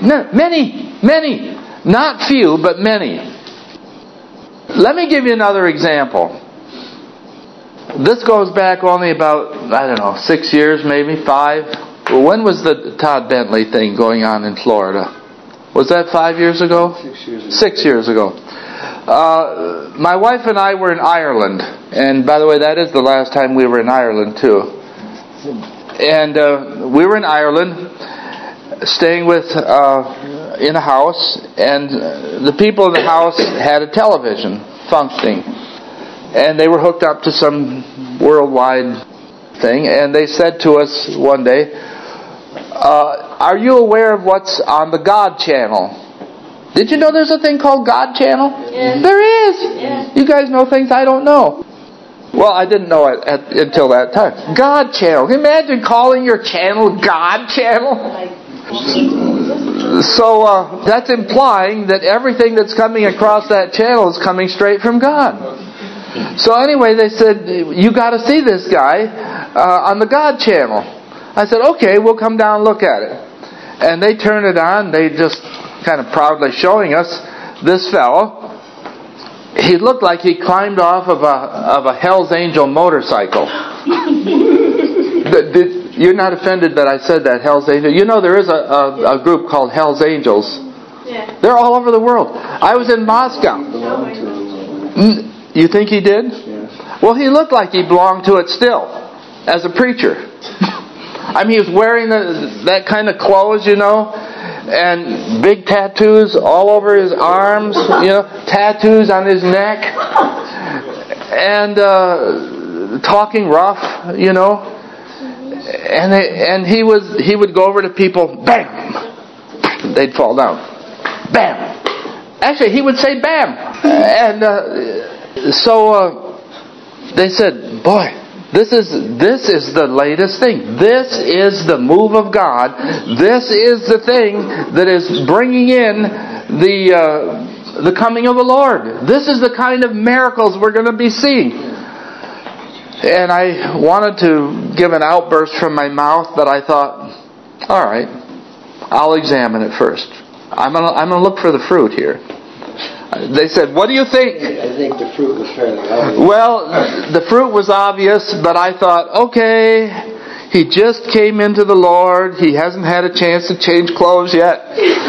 not few, but many. Let me give you another example. This goes back only about, 6 years, maybe 5. Well, when was the Todd Bentley thing going on in Florida? Was that 5 years ago? 6 years ago. 6 years ago. My wife and I were in Ireland. And by the way, that is the last time we were in Ireland too. And we were in Ireland, staying in a house. And the people in the house had a television functioning. And they were hooked up to some worldwide thing. And they said to us one day, are you aware of what's on the God channel? Did you know there's a thing called God channel? Yes. There is. Yes. You guys know things I don't know. Well, I didn't know it until that time. God channel. Can you imagine calling your channel God channel? So that's implying that everything that's coming across that channel is coming straight from God. So anyway, they said, you got to see this guy on the God channel. I said, okay, we'll come down and look at it. And they turned it on. They just kind of proudly showing us this fellow. He looked like he climbed off of a Hell's Angel motorcycle. You're not offended that I said that, Hell's Angel? You know there is a group called Hell's Angels. Yeah. They're all over the world. I was in Moscow. You think he did? Yes. Well, he looked like he belonged to it still, as a preacher. I mean, he was wearing that kind of clothes, and big tattoos all over his arms, tattoos on his neck, and talking rough, and he would go over to people, bam, they'd fall down, bam. Actually, he would say bam, and so they said, boy, this is the latest thing. This is the move of God. This is the thing that is bringing in the coming of the Lord. This is the kind of miracles we're going to be seeing. And I wanted to give an outburst from my mouth, but I thought, all right, I'll examine it first. I'm going to look for the fruit here. They said, what do you think? I think the fruit was fairly obvious. Well, the fruit was obvious, but I thought, okay, he just came into the Lord. He hasn't had a chance to change clothes yet.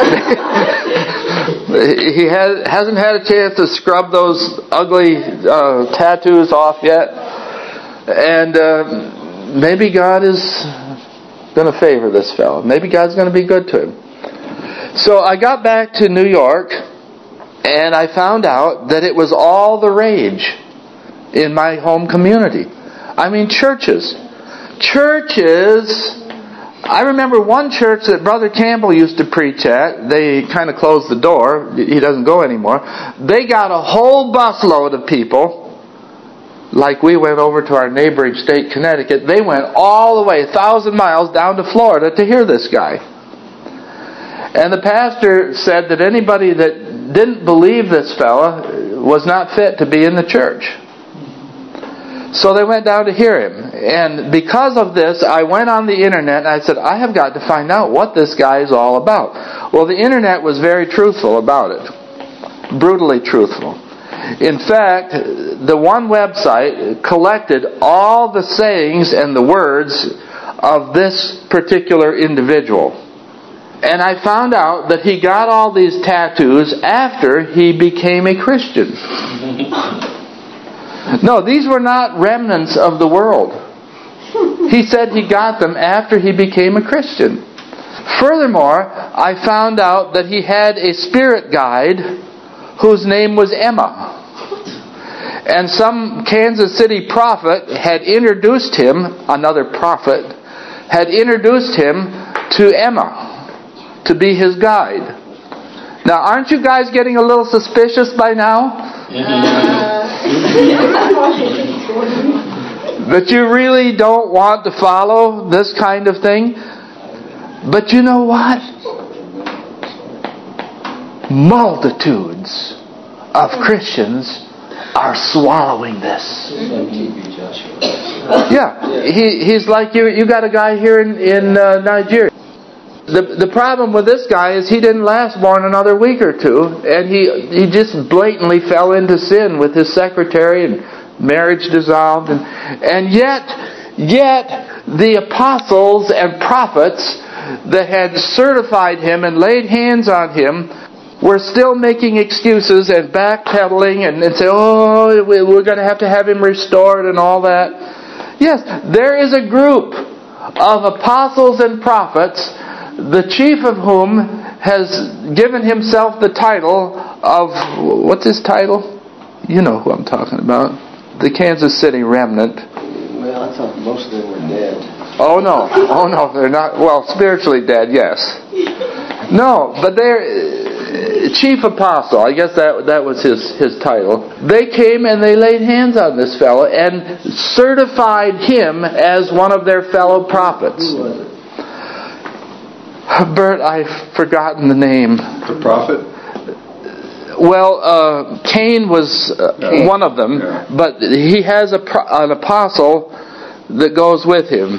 He hasn't had a chance to scrub those ugly tattoos off yet. And maybe God is going to favor this fellow. Maybe God's going to be good to him. So I got back to New York, and I found out that it was all the rage in my home community. I mean, churches I remember one church that Brother Campbell used to preach at. They kind of closed the door. He doesn't go anymore. They got a whole busload of people. Like we went over to our neighboring state, Connecticut. They went all the way 1,000 miles down to Florida to hear this guy. And the pastor said that anybody that didn't believe this fella was not fit to be in the church. So they went down to hear him. And because of this, I went on the internet and I said, I have got to find out what this guy is all about. Well, the internet was very truthful about it. Brutally truthful. In fact, the one website collected all the sayings and the words of this particular individual. And I found out that he got all these tattoos after he became a Christian. No, these were not remnants of the world. He said he got them after he became a Christian. Furthermore, I found out that he had a spirit guide whose name was Emma. And some Kansas City prophet had introduced him, another prophet, had introduced him to Emma to be his guide. Now, aren't you guys getting a little suspicious by now? That you really don't want to follow this kind of thing? But you know what? Multitudes of Christians are swallowing this. Yeah, he's like you. You got a guy here in Nigeria. The problem with this guy is he didn't last more than another week or two, and he just blatantly fell into sin with his secretary, and marriage dissolved, and yet the apostles and prophets that had certified him and laid hands on him were still making excuses and backpedaling and say, oh, we're going to have him restored and all that. Yes, there is a group of apostles and prophets, the chief of whom has given himself the title of, what's his title? You know who I'm talking about. The Kansas City Remnant. Well, I thought most of them were dead. Oh no, they're not. Well, spiritually dead, yes. No, but they're chief apostle. I guess that was his title. They came and they laid hands on this fellow and certified him as one of their fellow prophets. Who was it? Bert, I've forgotten the name. The prophet? Well, Cain was one of them, but he has an apostle that goes with him.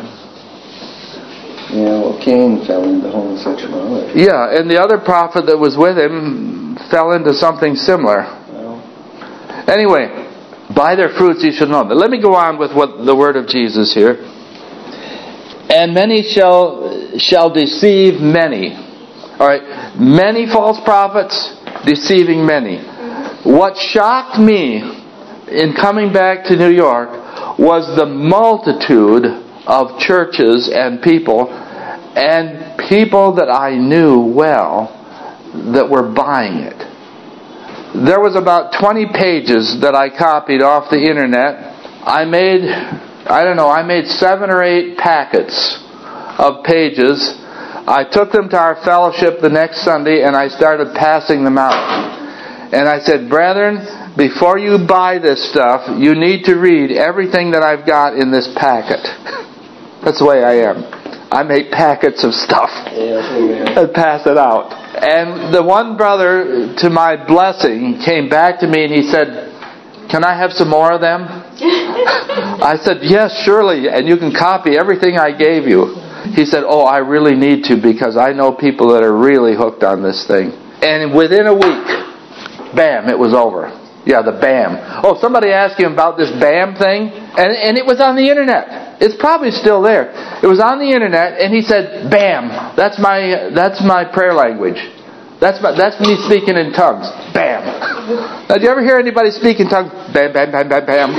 Cain fell into homosexuality. Yeah, and the other prophet that was with him fell into something similar. Anyway, by their fruits you should know. But let me go on with what the word of Jesus here. And many shall deceive many. All right, many false prophets deceiving many. What shocked me in coming back to New York was the multitude of churches and people that I knew well that were buying it. There was about 20 pages that I copied off the internet. I made 7 or 8 packets of pages. I took them to our fellowship the next Sunday and I started passing them out. And I said, brethren, before you buy this stuff, you need to read everything that I've got in this packet. That's the way I am. I make packets of stuff and pass it out. And the one brother, to my blessing, came back to me and he said, can I have some more of them? I said, yes, surely, and you can copy everything I gave you. He said, oh, I really need to because I know people that are really hooked on this thing. And within a week, bam, it was over. Yeah, the BAM. Oh, somebody asked him about this BAM thing, and it was on the internet. It's probably still there. It was on the internet, and he said, BAM. That's my prayer language. That's me speaking in tongues. BAM. Now, do you ever hear anybody speak in tongues? Bam, bam, bam, bam, bam.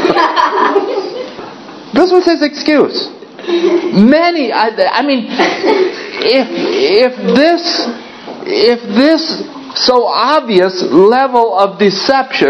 This was his excuse. Many. I mean, if this so obvious level of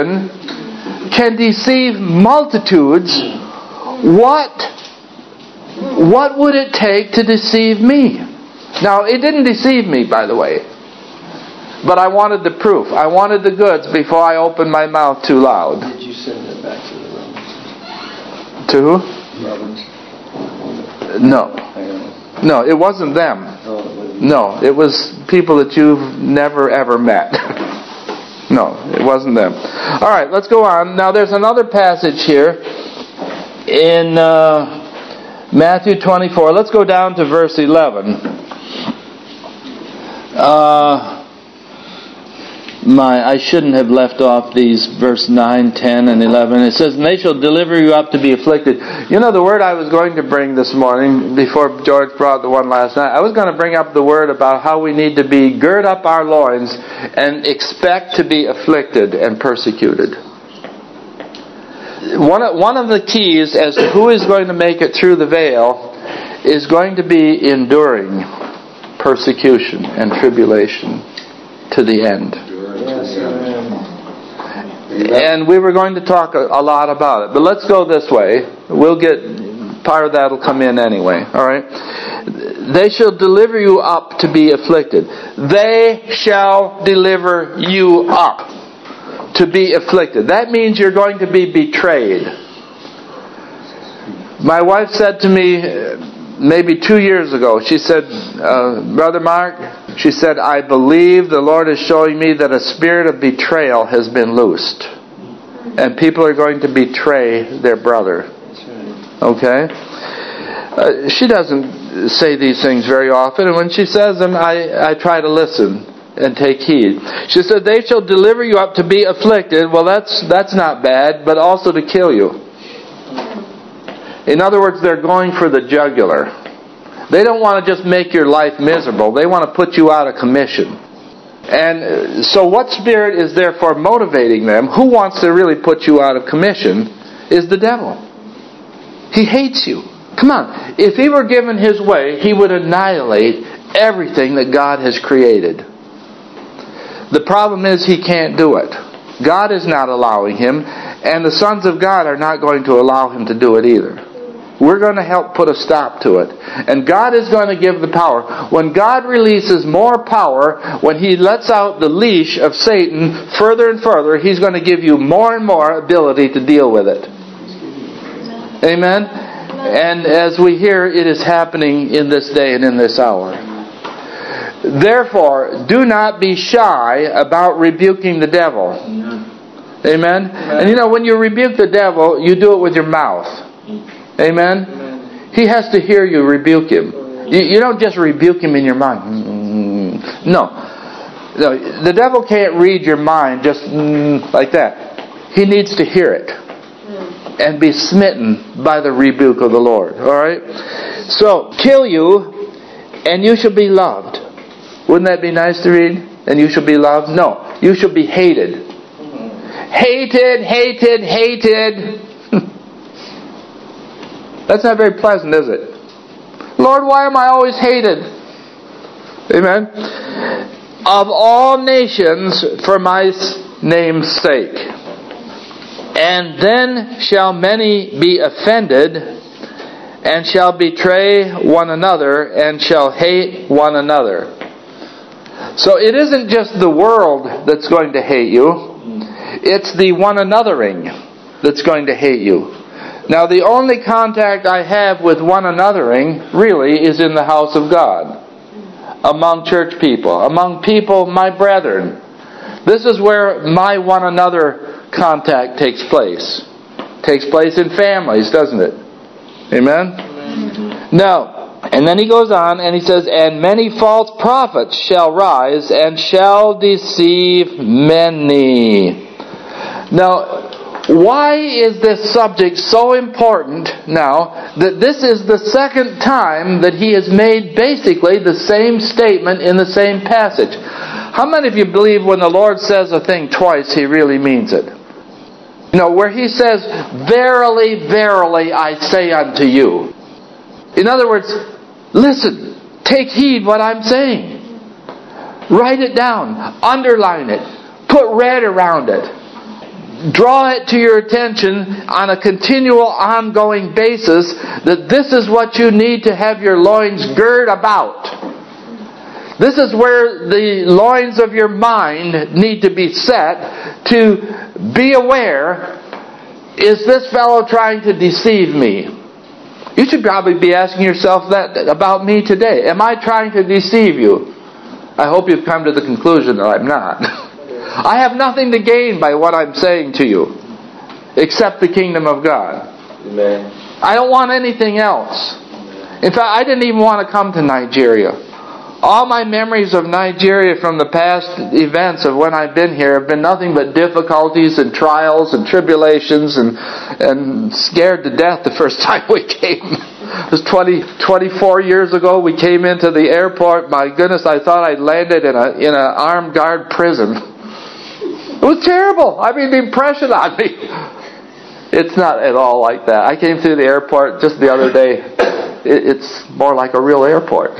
deception can deceive multitudes, what What would it take to deceive me? Now, it didn't deceive me, by the way. But I wanted the proof. I wanted the goods before I opened my mouth too loud. Did you send it back to the Romans? To who? Romans. No. No, it wasn't them. No, it was people that you've never ever met. No, it wasn't them. All right, let's go on. Now there's another passage here in Matthew 24. Let's go down to verse 11. I shouldn't have left off these verse 9, 10, and 11. It says, "And they shall deliver you up to be afflicted." You know, the word I was going to bring this morning, before George brought the one last night, I was going to bring up the word about how we need to be gird up our loins and expect to be afflicted and persecuted. One of the keys as to who is going to make it through the veil is going to be enduring persecution and tribulation to the end. And we were going to talk a lot about it. But let's go this way. We'll get part of that will come in anyway. Alright? They shall deliver you up to be afflicted. They shall deliver you up to be afflicted. That means you're going to be betrayed. My wife said to me maybe 2 years ago, she said, Brother Mark, she said, I believe the Lord is showing me that a spirit of betrayal has been loosed. And people are going to betray their brother. Okay? She doesn't say these things very often, and when she says them, I try to listen and take heed. She said, they shall deliver you up to be afflicted. Well, that's not bad, but also to kill you. In other words, they're going for the jugular. They don't want to just make your life miserable. They want to put you out of commission. And so what spirit is therefore motivating them? Who wants to really put you out of commission is the devil. He hates you. Come on. If he were given his way, he would annihilate everything that God has created. The problem is he can't do it. God is not allowing him, and the sons of God are not going to allow him to do it either. We're going to help put a stop to it. And God is going to give the power. When God releases more power, when he lets out the leash of Satan further and further, he's going to give you more and more ability to deal with it. Amen? And as we hear, it is happening in this day and in this hour. Therefore, do not be shy about rebuking the devil. Amen? And you know, when you rebuke the devil, you do it with your mouth. Amen? He has to hear you rebuke him. You don't just rebuke him in your mind. No. The devil can't read your mind just like that. He needs to hear it and be smitten by the rebuke of the Lord. Alright? So, kill you and you shall be loved. Wouldn't that be nice to read? And you shall be loved? No. You shall be hated. Hated, hated, hated. That's not very pleasant, is it? Lord, why am I always hated? Amen. Of all nations for my name's sake. And then shall many be offended, and shall betray one another, and shall hate one another. So it isn't just the world that's going to hate you. It's the one anothering that's going to hate you. Now the only contact I have with one anothering really is in the house of God. Among church people. Among people, my brethren. This is where my one another contact takes place. Takes place in families, doesn't it? Amen? Now, and then he goes on and he says, and many false prophets shall rise and shall deceive many. Now, why is this subject so important now that this is the second time that he has made basically the same statement in the same passage? How many of you believe when the Lord says a thing twice, he really means it? No, where he says, verily, verily, I say unto you. In other words, listen, take heed what I'm saying. Write it down, underline it, put red around it. draw it to your attention on a continual, ongoing basis that this is what you need to have your loins gird about. This is where the loins of your mind need to be set to be aware, is this fellow trying to deceive me? You should probably be asking yourself that about me today. Am I trying to deceive you? I hope you've come to the conclusion that I'm not. I have nothing to gain by what I'm saying to you, except the kingdom of God. Amen. I don't want anything else. In fact, I didn't even want to come to Nigeria. All my memories of Nigeria from the past events of when I've been here have been nothing but difficulties and trials and tribulations and scared to death the first time we came. It was 24 years ago we came into the airport. My goodness, I thought I'd landed in an armed guard prison. It was terrible. I mean, the impression on me. It's not at all like that. I came through the airport just the other day. It's more like a real airport.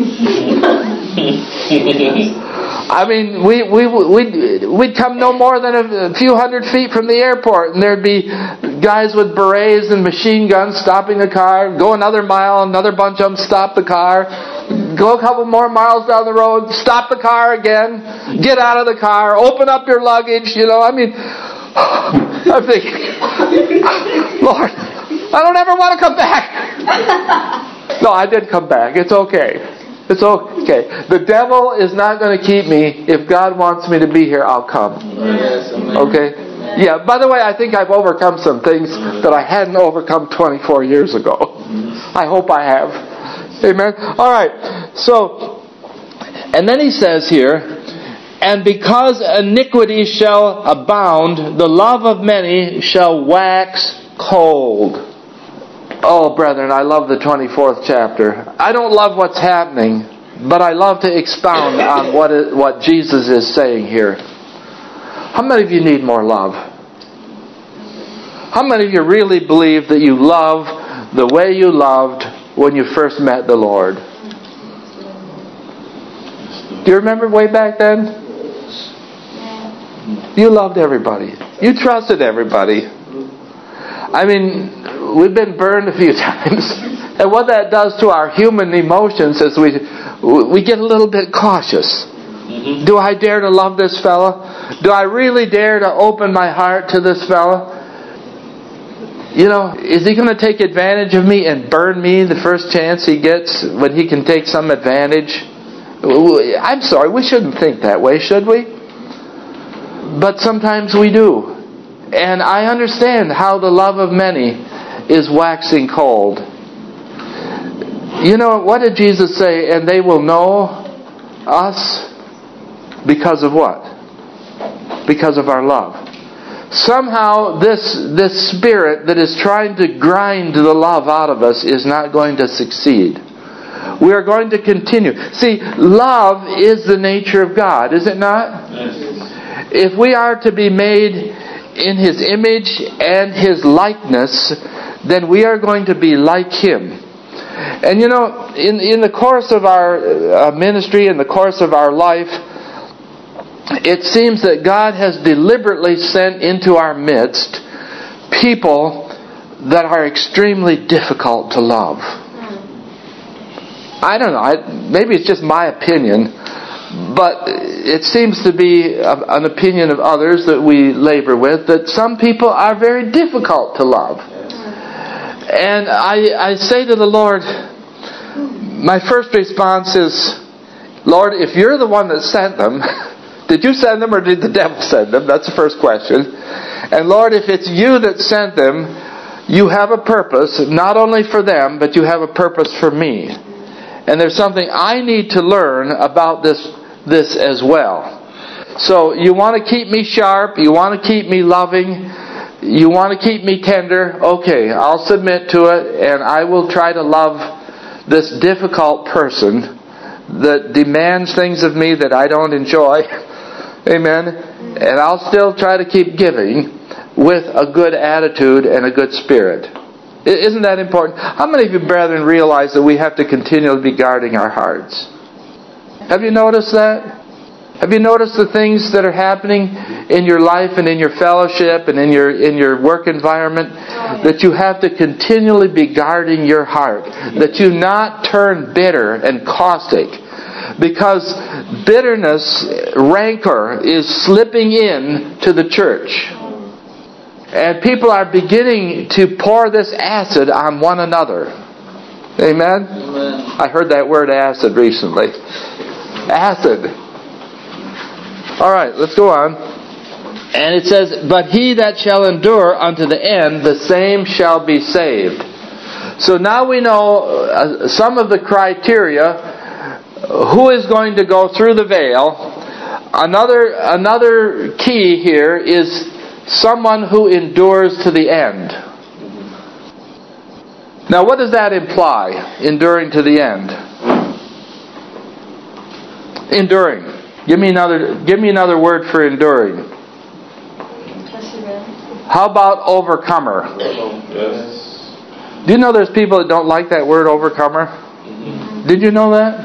I mean, we'd come no more than a few hundred feet from the airport, and there'd be guys with berets and machine guns stopping the car. Go another mile, another bunch of them stop the car. Go a couple more miles down the road, stop the car again, get out of the car, open up your luggage. I mean, I'm thinking, Lord, I don't ever want to come back. No, I did come back. It's okay. It's okay. The devil is not going to keep me. If God wants me to be here, I'll come. Okay? Yeah, by the way, I think I've overcome some things that I hadn't overcome 24 years ago. I hope I have. Amen? All right. So, and then he says here, and because iniquity shall abound, the love of many shall wax cold. Oh, brethren, I love the 24th chapter. I don't love what's happening, but I love to expound on what Jesus is saying here. How many of you need more love? How many of you really believe that you love the way you loved when you first met the Lord? Do you remember way back then? You loved everybody. You trusted everybody. I mean, we've been burned a few times. And what that does to our human emotions is we get a little bit cautious. Mm-hmm. Do I dare to love this fella? Do I really dare to open my heart to this fella? Is he going to take advantage of me and burn me the first chance he gets when he can take some advantage? I'm sorry, we shouldn't think that way, should we? But sometimes we do. And I understand how the love of many is waxing cold. What did Jesus say? And they will know us because of what? Because of our love. Somehow this spirit that is trying to grind the love out of us is not going to succeed. We are going to continue. See, love is the nature of God, is it not? Yes. If we are to be made in His image and His likeness, then we are going to be like Him. And in the course of our ministry, in the course of our life, it seems that God has deliberately sent into our midst people that are extremely difficult to love. I don't know, maybe it's just my opinion, but it seems to be an opinion of others that we labor with, that some people are very difficult to love. And I say to the Lord, my first response is, Lord, if you're the one that sent them, did you send them or did the devil send them? That's the first question. And Lord, if it's you that sent them, you have a purpose, not only for them, but you have a purpose for me. And there's something I need to learn about this as well. So you want to keep me sharp, you want to keep me loving, you want to keep me tender, okay, I'll submit to it, and I will try to love this difficult person that demands things of me that I don't enjoy. Amen. And I'll still try to keep giving with a good attitude and a good spirit. Isn't that important? How many of you, brethren, realize that we have to continually be guarding our hearts? Have you noticed that? Have you noticed the things that are happening in your life and in your fellowship and in your work environment? That you have to continually be guarding your heart. That you not turn bitter and caustic. Because bitterness, rancor, is slipping in to the church. And people are beginning to pour this acid on one another. Amen? I heard that word acid recently. Acid. Alright, let's go on. And it says, but he that shall endure unto the end, the same shall be saved. So now we know some of the criteria. Who is going to go through the veil? Another key here is someone who endures to the end. Now what does that imply? Enduring to the end. Enduring. Give me another word for enduring. How about overcomer? Yes. Do you know there's people that don't like that word overcomer? Did you know that?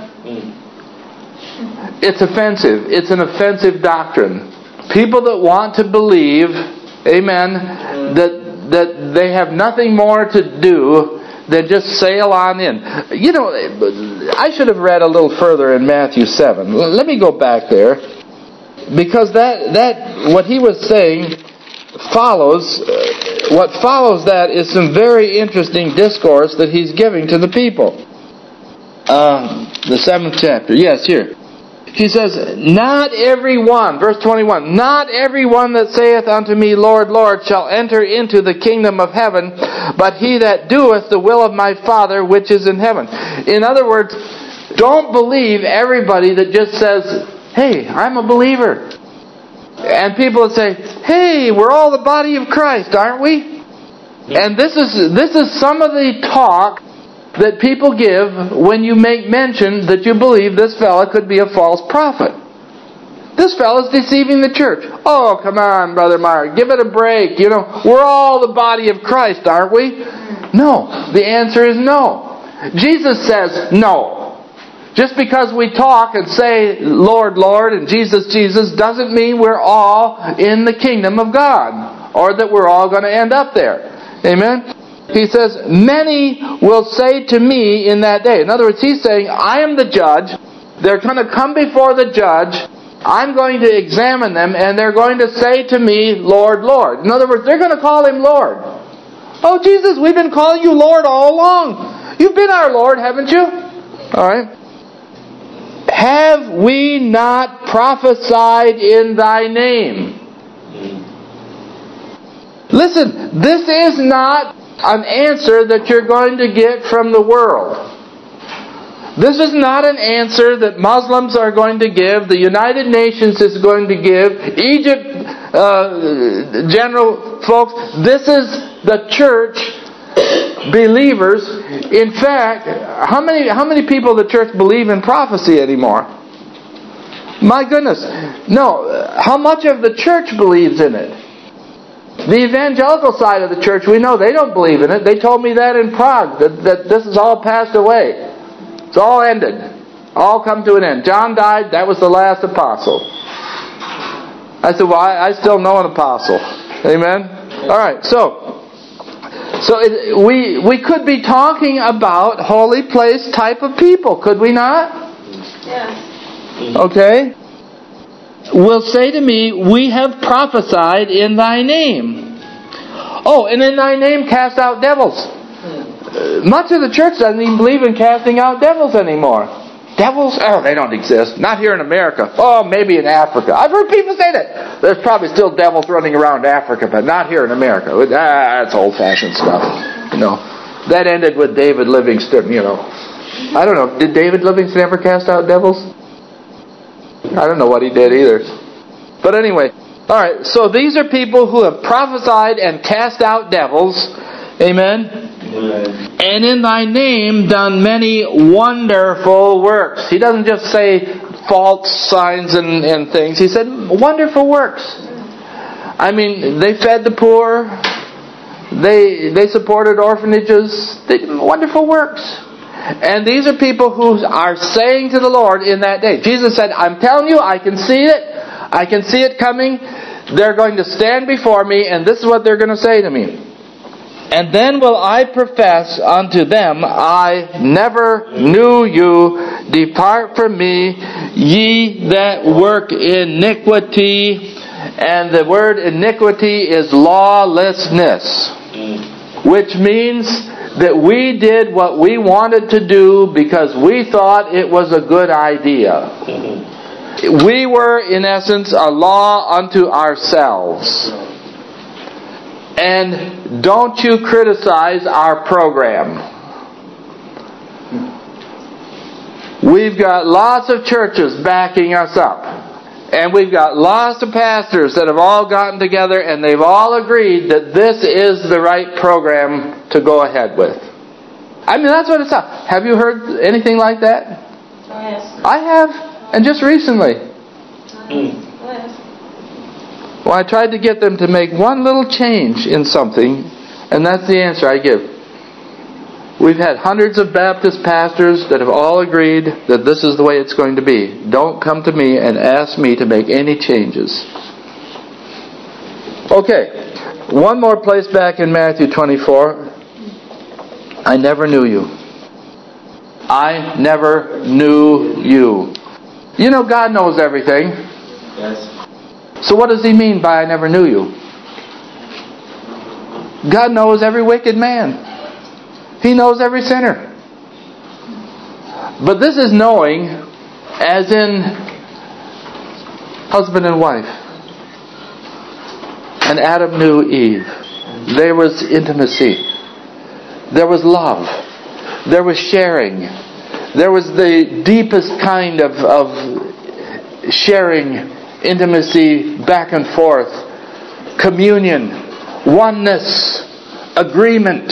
It's offensive. It's an offensive doctrine. People that want to believe, amen, that they have nothing more to do than just sail on in. You know, I should have read a little further in Matthew 7. Let me go back there. Because that what he was saying follows, what follows that is some very interesting discourse that he's giving to the people. The 7th chapter. Yes, here. He says, not every one, verse 21, not every one that saith unto me, Lord, Lord, shall enter into the kingdom of heaven, but he that doeth the will of my Father which is in heaven. In other words, don't believe everybody that just says, hey, I'm a believer. And people that say, hey, we're all the body of Christ, aren't we? And this is some of the talk that people give when you make mention that you believe this fella could be a false prophet. This fella's deceiving the church. Oh, come on, Brother Mark, give it a break. You know, we're all the body of Christ, aren't we? No. The answer is no. Jesus says no. Just because we talk and say, Lord, Lord, and Jesus, Jesus, doesn't mean we're all in the kingdom of God, or that we're all going to end up there. Amen? He says, many will say to me in that day. In other words, he's saying, I am the judge. They're going to come before the judge. I'm going to examine them, and they're going to say to me, Lord, Lord. In other words, they're going to call him Lord. Oh, Jesus, we've been calling you Lord all along. You've been our Lord, haven't you? All right. Have we not prophesied in thy name? Listen, this is not an answer that you're going to get from the world. This is not an answer that Muslims are going to give, the United Nations is going to give, Egypt, general folks. This is the church believers. In fact, how many people in the church believe in prophecy anymore? My goodness. No, how much of the church believes in it? The evangelical side of the church, we know they don't believe in it. They told me that in Prague, that this is all passed away. It's all ended. All come to an end. John died, that was the last apostle. I said, well, I still know an apostle. Amen? Alright, so we could be talking about holy place type of people, could we not? Yes. Okay? Will say to me, we have prophesied in thy name. Oh, and in thy name cast out devils. Much of the church doesn't even believe in casting out devils anymore. Devils? Oh, they don't exist. Not here in America. Oh, maybe in Africa. I've heard people say that. There's probably still devils running around Africa, but not here in America. That's old-fashioned stuff. You know, that ended with David Livingstone, you know. I don't know. Did David Livingstone ever cast out devils? I don't know what he did either. But anyway, alright, so these are people who have prophesied and cast out devils. Amen? Amen. And in thy name done many wonderful works. He doesn't just say false signs and things. He said wonderful works. I mean, they fed the poor. They supported orphanages. They did wonderful works. And these are people who are saying to the Lord in that day. Jesus said, I'm telling you, I can see it. I can see it coming. They're going to stand before me, and this is what they're going to say to me. And then will I profess unto them, I never knew you. Depart from me, ye that work iniquity. And the word iniquity is lawlessness. Which means that we did what we wanted to do because we thought it was a good idea. We were, in essence, a law unto ourselves. And don't you criticize our program. We've got lots of churches backing us up. And we've got lots of pastors that have all gotten together and they've all agreed that this is the right program to go ahead with. I mean, that's what it's about. Have you heard anything like that? Yes. I have, and just recently. Yes. Well, I tried to get them to make one little change in something, and that's the answer I give. We've had hundreds of Baptist pastors that have all agreed that this is the way it's going to be. Don't come to me and ask me to make any changes. Okay, one more place back in Matthew 24. I never knew you. I never knew you. You know God knows everything. Yes. So what does He mean by I never knew you? God knows every wicked man. He knows every sinner. But this is knowing as in husband and wife. And Adam knew Eve. There was intimacy. There was love. There was sharing. There was the deepest kind of sharing, intimacy, back and forth, communion, oneness, agreement.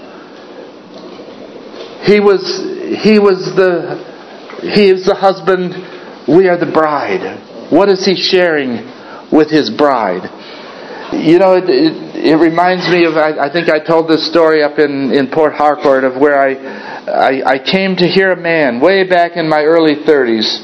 He is the husband, we are the bride. What is he sharing with his bride? You know, it reminds me of, I think I told this story up in Port Harcourt of where I came to hear a man way back in my early 30s.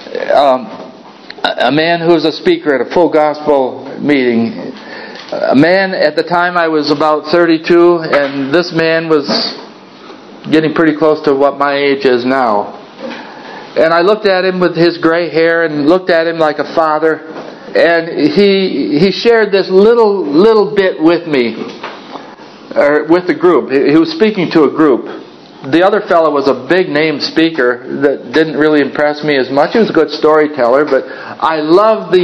A man who was a speaker at a full gospel meeting. A man, at the time I was about 32, and this man was getting pretty close to what my age is now. And I looked at him with his gray hair and looked at him like a father. And he shared this little bit with me, or with the group. He was speaking to a group. The other fellow was a big name speaker that didn't really impress me as much. He was a good storyteller, but I loved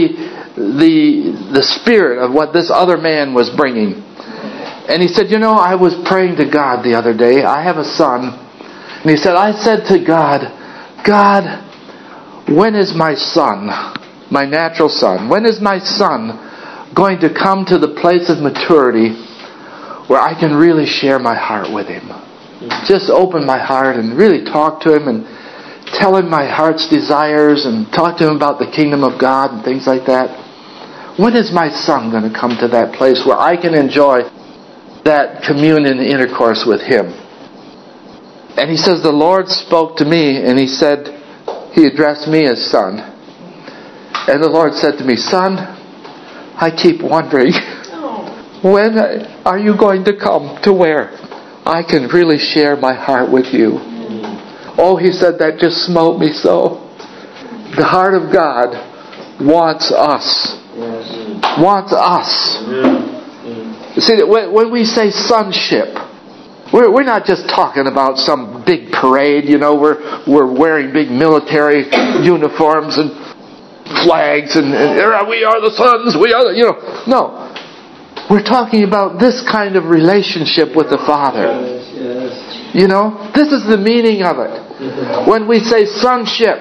the spirit of what this other man was bringing. And he said, you know, I was praying to God the other day. I have a son. And he said, I said to God, God, when is my son, my natural son, when is my son going to come to the place of maturity where I can really share my heart with him? Just open my heart and really talk to him and tell him my heart's desires and talk to him about the kingdom of God and things like that. When is my son going to come to that place where I can enjoy that communion intercourse with him? And he says, the Lord spoke to me and he said, he addressed me as son. And the Lord said to me, son, I keep wondering, when are you going to come to where I can really share my heart with you? Oh, he said, that just smote me so. The heart of God wants us. Wants us. You see, when we say sonship, we're not just talking about some big parade, you know, we're wearing big military uniforms and flags and we are the sons, we are the, you know. No. We're talking about this kind of relationship with the Father. Yes. You know, this is the meaning of it. When we say sonship,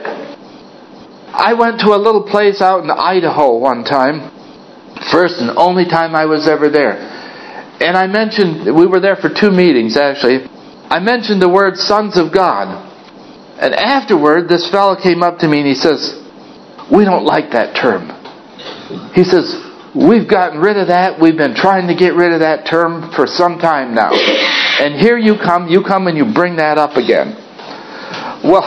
I went to a little place out in Idaho one time. First and only time I was ever there. And I mentioned, we were there for 2 meetings actually. I mentioned the word sons of God. And afterward, this fellow came up to me and he says, we don't like that term. He says, we've gotten rid of that. We've been trying to get rid of that term for some time now. And here you come and you bring that up again. Well,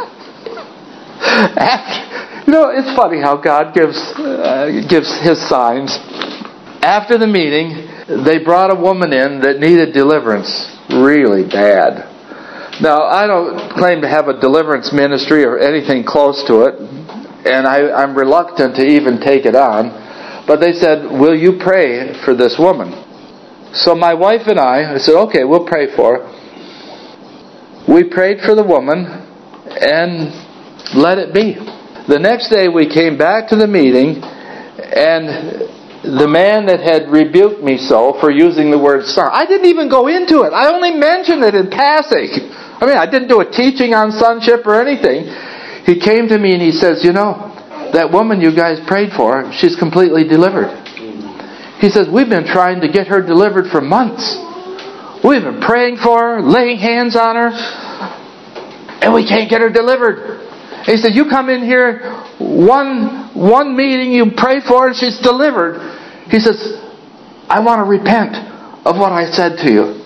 it's funny how God gives His signs. After the meeting, they brought a woman in that needed deliverance really bad. Now, I don't claim to have a deliverance ministry or anything close to it, and I'm reluctant to even take it on. But they said, will you pray for this woman? So my wife and I said, okay, we'll pray for her. We prayed for the woman and let it be. The next day we came back to the meeting, and the man that had rebuked me so for using the word son, I didn't even go into it. I only mentioned it in passing. I didn't do a teaching on sonship or anything. He came to me and he says, that woman you guys prayed for, she's completely delivered. He says, we've been trying to get her delivered for months. We've been praying for her, laying hands on her, and we can't get her delivered. He said, you come in here, one meeting, you pray for her, and she's delivered. He says, I want to repent of what I said to you.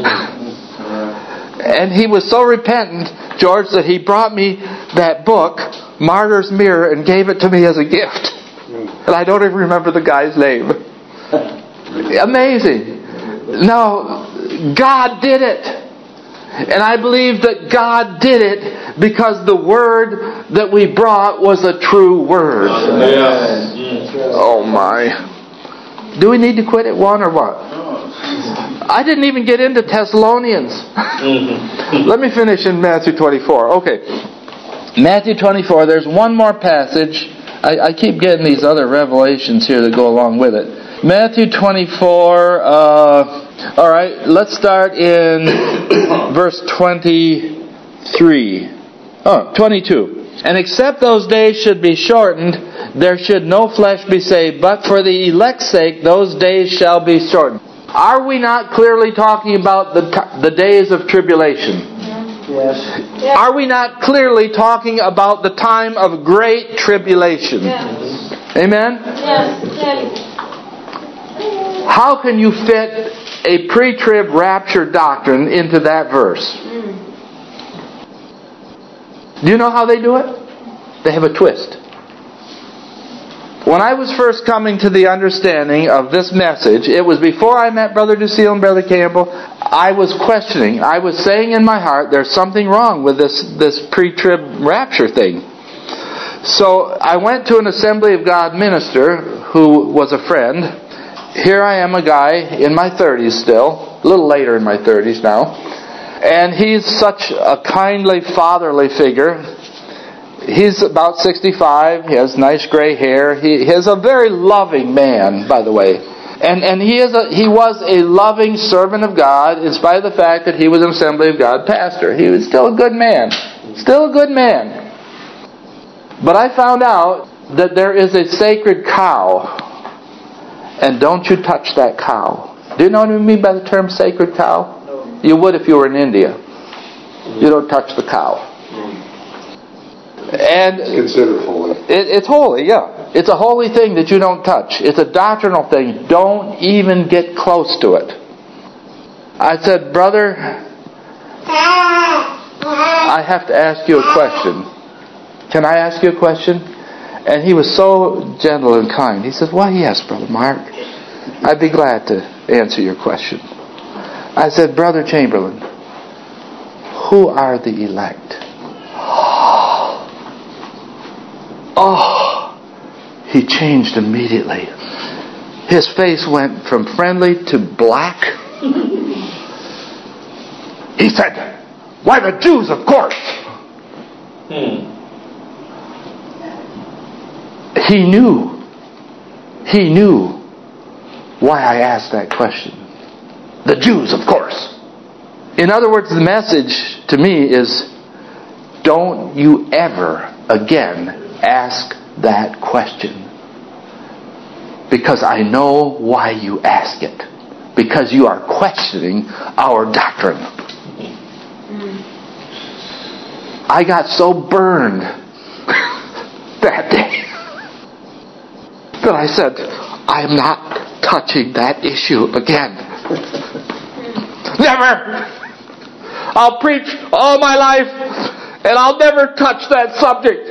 And he was so repentant, George, that he brought me that book, Martyr's Mirror, and gave it to me as a gift. And I don't even remember the guy's name. Amazing. Now, God did it. And I believe that God did it because the word that we brought was a true word. Oh my. Do we need to quit at 1 or what? I didn't even get into Thessalonians. Let me finish in Matthew 24. Okay. Matthew 24, there's one more passage. I keep getting these other revelations here that go along with it. Matthew 24, alright, let's start in verse 22. And except those days should be shortened, there should no flesh be saved, but for the elect's sake those days shall be shortened. Are we not clearly talking about the days of tribulation? Yes. Are we not clearly talking about the time of great tribulation? Yes. Amen? Yes. How can you fit a pre-trib rapture doctrine into that verse? Do you know how they do it? They have a twist. When I was first coming to the understanding of this message, it was before I met Brother Ducille and Brother Campbell, I was questioning. I was saying in my heart, there's something wrong with this pre-trib rapture thing. So I went to an Assembly of God minister who was a friend. Here I am, a guy in my 30s still, a little later in my 30s now. And he's such a kindly, fatherly figure. He's about 65. He has nice gray hair. He is a very loving man, by the way. And he was a loving servant of God in spite of the fact that he was an Assembly of God pastor. He was still a good man. Still a good man. But I found out that there is a sacred cow. And don't you touch that cow. Do you know what I mean by the term sacred cow? No. You would if you were in India. You don't touch the cow. And it's considered holy. It's holy, yeah. It's a holy thing that you don't touch. It's a doctrinal thing. Don't even get close to it. I said, brother, I have to ask you a question. Can I ask you a question? And he was so gentle and kind. He said, why, yes, Brother Mark. I'd be glad to answer your question. I said, Brother Chamberlain, who are the elect? Oh, he changed immediately. His face went from friendly to black. He said, why, the Jews, of course. He knew why I asked that question. The Jews, of course. In other words, the message to me is, don't you ever again ask that question. Because I know why you ask it. Because you are questioning our doctrine. I got so burned that day that I said, I am not touching that issue again. Never! I'll preach all my life and I'll never touch that subject.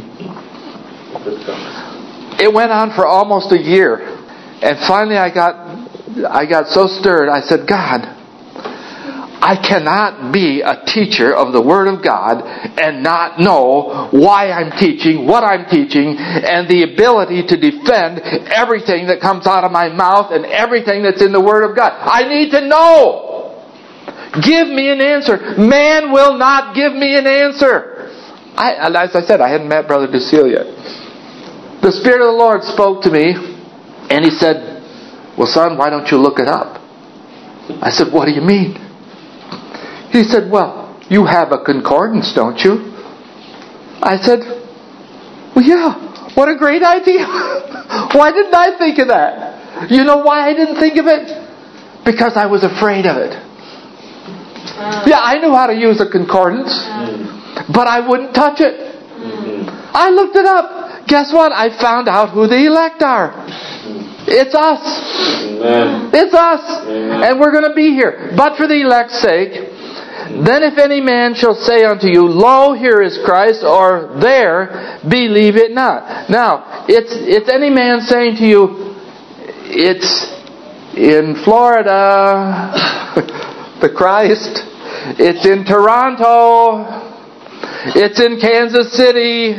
It went on for almost a year. And finally I got so stirred, I said, God, I cannot be a teacher of the Word of God and not know why I'm teaching, what I'm teaching, and the ability to defend everything that comes out of my mouth and everything that's in the Word of God. I need to know. Give me an answer. Man will not give me an answer. As I said, I hadn't met Brother Ducille yet. The Spirit of the Lord spoke to me, and He said, well, son, why don't you look it up? I said, what do you mean? He said, well, you have a concordance, don't you? I said, well, yeah, what a great idea. Why didn't I think of that? You know why I didn't think of it? Because I was afraid of it. Yeah, I knew how to use a concordance, but I wouldn't touch it. I looked it up. Guess what? I found out who the elect are. It's us. Amen. It's us. Amen. And we're going to be here. But for the elect's sake, then if any man shall say unto you, lo, here is Christ, or there, believe it not. Now, it's any man saying to you, it's in Florida, the Christ, it's in Toronto, it's in Kansas City,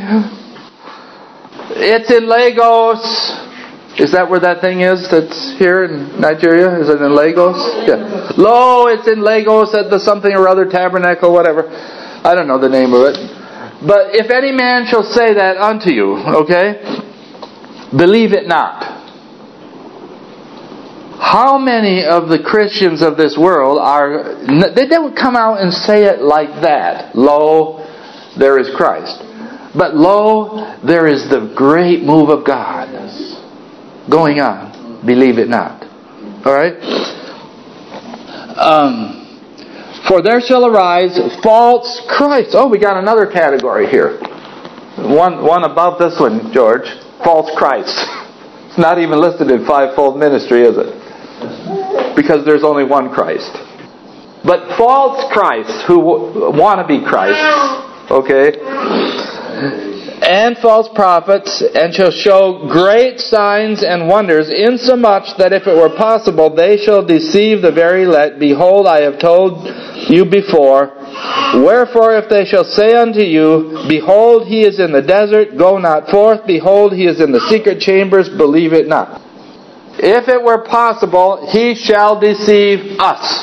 it's in Lagos. Is that where that thing is that's here in Nigeria? Is it in Lagos? Yeah. Lo, it's in Lagos at the something or other tabernacle, whatever. I don't know the name of it. But if any man shall say that unto you, okay, believe it not. How many of the Christians of this world they don't come out and say it like that. Lo, there is Christ. But lo, there is the great move of God going on. Believe it not. Alright? For there shall arise false Christs. Oh, we got another category here. One above this one, George. False Christ. It's not even listed in fivefold ministry, is it? Because there's only one Christ. But false Christs who want to be Christ, okay? And false prophets, and shall show great signs and wonders, insomuch that if it were possible, they shall deceive the very elect. Behold, I have told you before. Wherefore, if they shall say unto you, behold, he is in the desert, go not forth. Behold, he is in the secret chambers, believe it not. If it were possible, he shall deceive us.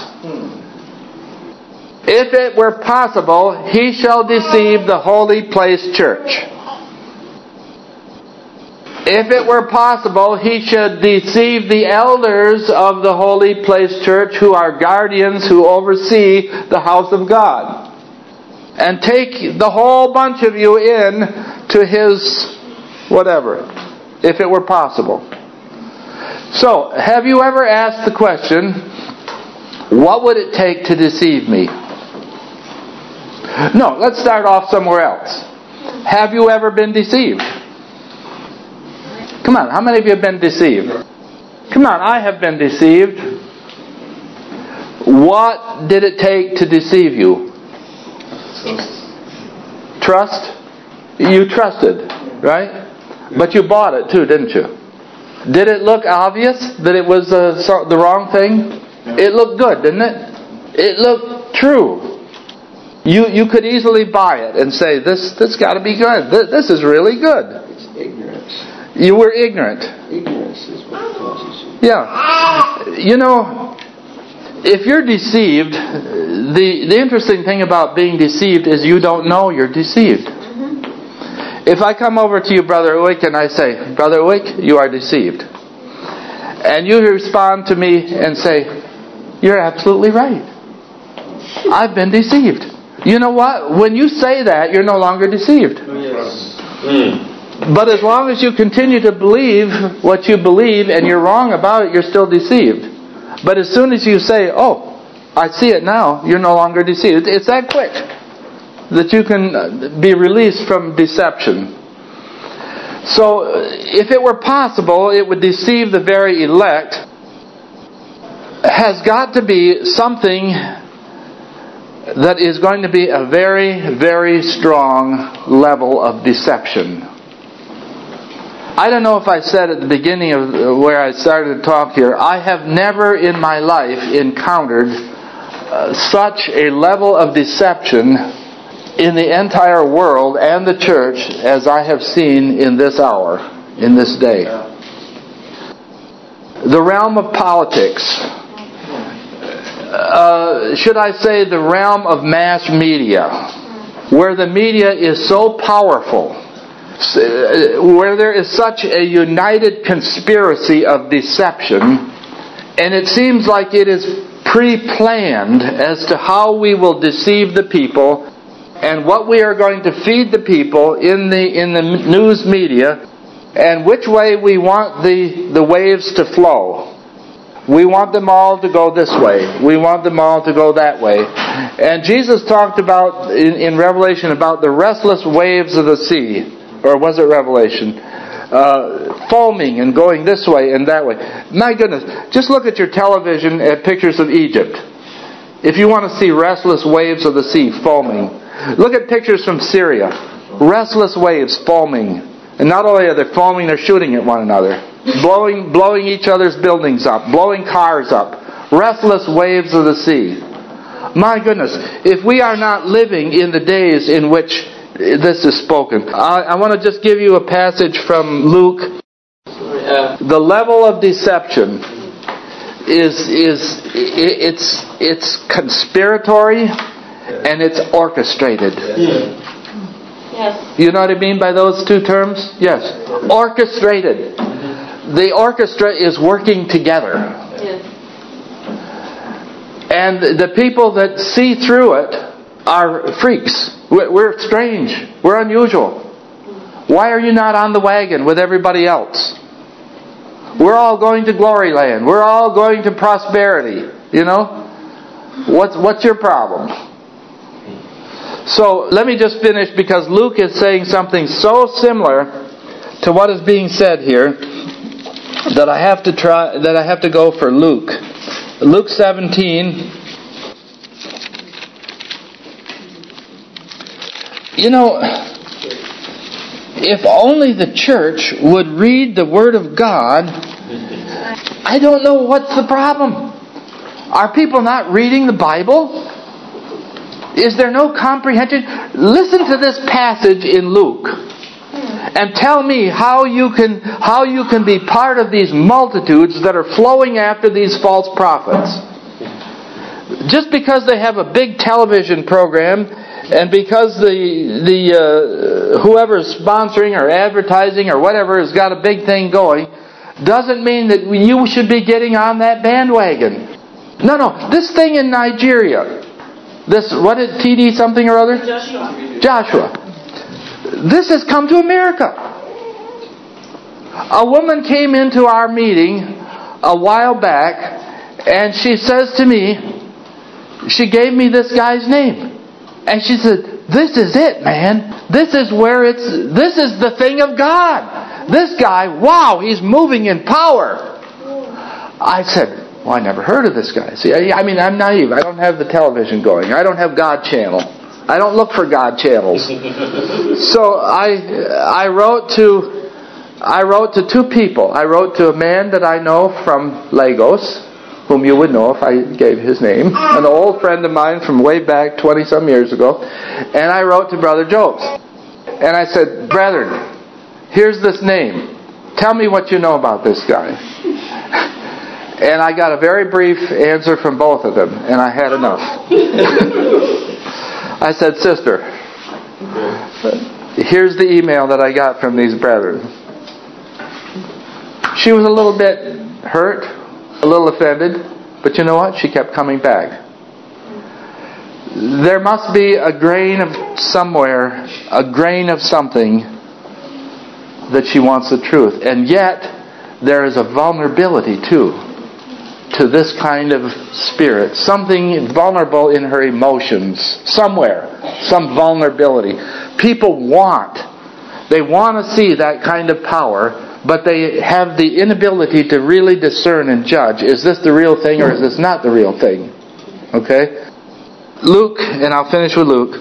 If it were possible, he shall deceive the holy place church. If it were possible, he should deceive the elders of the holy place church who are guardians who oversee the house of God. And take the whole bunch of you in to his whatever, if it were possible. So, have you ever asked the question, what would it take to deceive me? No, let's start off somewhere else. Have you ever been deceived? Come on, how many of you have been deceived? Come on, I have been deceived. What did it take to deceive you? Trust? You trusted, right? But you bought it too, didn't you? Did it look obvious that it was the wrong thing? It looked good, didn't it? It looked true. You could easily buy it and say, this got to be good. This is really good. It's ignorance. You were ignorant. Ignorance is what causes you. Yeah. You know, if you're deceived, the interesting thing about being deceived is you don't know you're deceived. If I come over to you, Brother Uwick, and I say, Brother Uwick, you are deceived. And you respond to me and say, you're absolutely right. I've been deceived. You know what? When you say that, you're no longer deceived. Yes. But as long as you continue to believe what you believe and you're wrong about it, you're still deceived. But as soon as you say, oh, I see it now, you're no longer deceived. It's that quick that you can be released from deception. So, if it were possible, it would deceive the very elect. Has got to be something that is going to be a very, very strong level of deception. I don't know if I said at the beginning of where I started to talk here, I have never in my life encountered such a level of deception in the entire world and the church as I have seen in this hour, in this day. The realm of politics, should I say the realm of mass media, where the media is so powerful, where there is such a united conspiracy of deception, and it seems like it is pre-planned as to how we will deceive the people and what we are going to feed the people in the news media, and which way we want the waves to flow. We want them all to go this way. We want them all to go that way. And Jesus talked about in Revelation about the restless waves of the sea. Or was it Revelation? Foaming and going this way and that way. My goodness, just look at your television at pictures of Egypt. If you want to see restless waves of the sea foaming. Look at pictures from Syria. Restless waves foaming. And not only are they foaming, they're shooting at one another. Blowing each other's buildings up. Blowing cars up. Restless waves of the sea. My goodness, if we are not living in the days in which this is spoken. I want to just give you a passage from Luke. The level of deception it's conspiratory and it's orchestrated. Yes. You know what I mean by those two terms? Yes. Orchestrated. The orchestra is working together. Yes. And the people that see through it are freaks. We're strange. We're unusual. Why are you not on the wagon with everybody else? We're all going to glory land. We're all going to prosperity. You know? What's your problem? So let me just finish, because Luke is saying something so similar to what is being said here that I have to go for Luke. Luke 17. You know, if only the church would read the Word of God, I don't know what's the problem. Are people not reading the Bible? Is there no comprehension? Listen to this passage in Luke and tell me how you can be part of these multitudes that are flowing after these false prophets. Just because they have a big television program, and because the whoever's sponsoring or advertising or whatever has got a big thing going, doesn't mean that you should be getting on that bandwagon. No. This thing in Nigeria, what is TD something or other? Joshua. This has come to America. A woman came into our meeting a while back, and she says to me, she gave me this guy's name. And she said, "This is it, man. This is the thing of God. This guy, wow, he's moving in power." I said, "Well, I never heard of this guy." See, I mean, I'm naive. I don't have the television going. I don't have God Channel. I don't look for God channels. So I wrote to two people. I wrote to a man that I know from Lagos, whom you would know if I gave his name, an old friend of mine from way back 20-some years ago. And I wrote to Brother Jobs. And I said, "Brethren, here's this name. Tell me what you know about this guy." And I got a very brief answer from both of them, and I had enough. I said, "Sister, here's the email that I got from these brethren." She was a little bit hurt, a little offended, but you know what? She kept coming back. There must be a grain of somewhere, a grain of something that she wants the truth. And yet, there is a vulnerability too to this kind of spirit. Something vulnerable in her emotions. Somewhere. Some vulnerability. People want to see that kind of power, but they have the inability to really discern and judge. Is this the real thing or is this not the real thing? Okay? Luke, and I'll finish with Luke.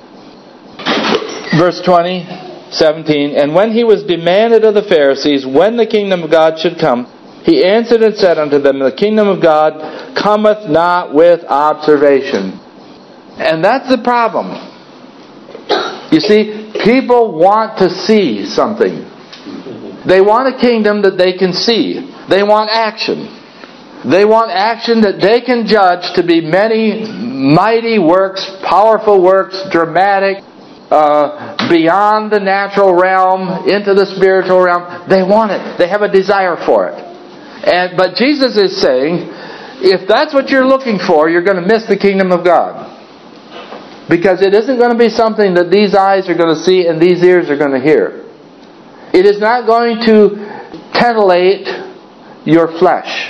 Verse 17. And when he was demanded of the Pharisees when the kingdom of God should come, he answered and said unto them, the kingdom of God cometh not with observation. And that's the problem. You see, people want to see something. They want a kingdom that they can see. They want action. They want action that they can judge to be many mighty works, powerful works, dramatic, beyond the natural realm, into the spiritual realm. They want it. They have a desire for it. But Jesus is saying, if that's what you're looking for, you're going to miss the kingdom of God. Because it isn't going to be something that these eyes are going to see and these ears are going to hear. It is not going to titillate your flesh.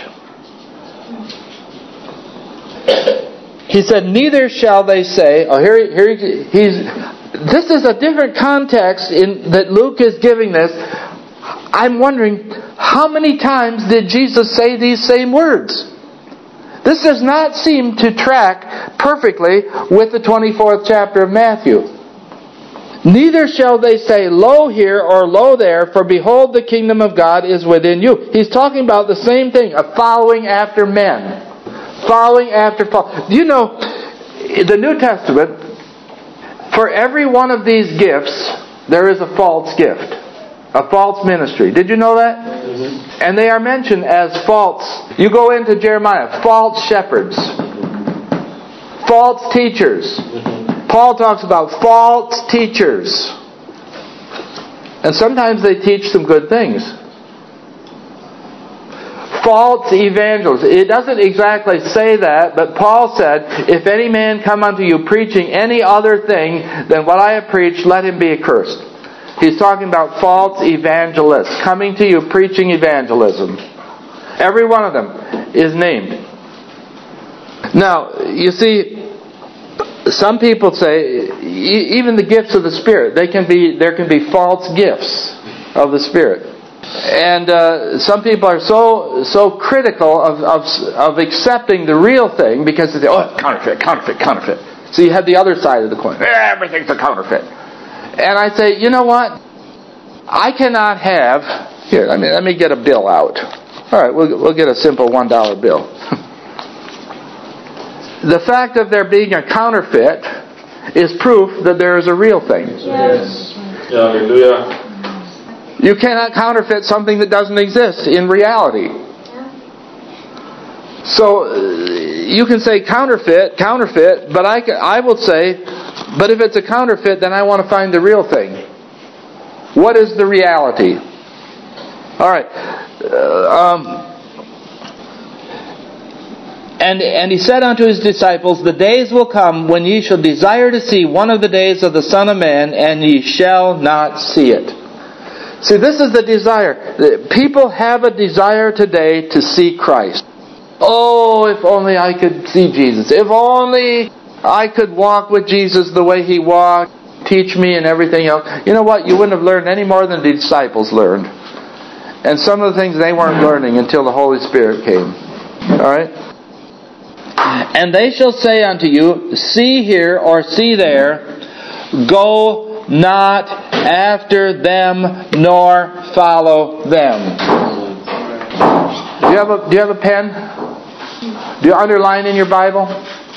He said, neither shall they say... This is a different context that Luke is giving this. I'm wondering, how many times did Jesus say these same words? This does not seem to track perfectly with the 24th chapter of Matthew. Neither shall they say, lo here or lo there, for behold, the kingdom of God is within you. He's talking about the same thing, of following after men. Following after Paul. You know, the New Testament, for every one of these gifts, there is a false gift. A false ministry. Did you know that? Mm-hmm. And they are mentioned as false. You go into Jeremiah, false shepherds. False teachers. Mm-hmm. Paul talks about false teachers. And sometimes they teach some good things. False evangelists. It doesn't exactly say that, but Paul said, if any man come unto you preaching any other thing than what I have preached, let him be accursed. He's talking about false evangelists coming to you preaching evangelism. Every one of them is named. Now, you see, some people say, even the gifts of the Spirit, there can be false gifts of the Spirit. And some people are so critical of accepting the real thing because they say, oh, counterfeit. So you have the other side of the coin. Everything's a counterfeit. And I say, you know what? I cannot have... Here, let me get a bill out. All right, we'll get a simple $1 bill. The fact of there being a counterfeit is proof that there is a real thing. Yes. Hallelujah. You cannot counterfeit something that doesn't exist in reality. So you can say counterfeit, but I will say, but if it's a counterfeit, then I want to find the real thing. What is the reality? All right. And he said unto his disciples, the days will come when ye shall desire to see one of the days of the Son of Man, and ye shall not see it. See, this is the desire. People have a desire today to see Christ. Oh, if only I could see Jesus. If only I could walk with Jesus the way He walked, teach me and everything else. You know what? You wouldn't have learned any more than the disciples learned. And some of the things they weren't learning until the Holy Spirit came. Alright? And they shall say unto you, see here or see there, go not after them nor follow them. Do you have a pen? Do you underline in your Bible?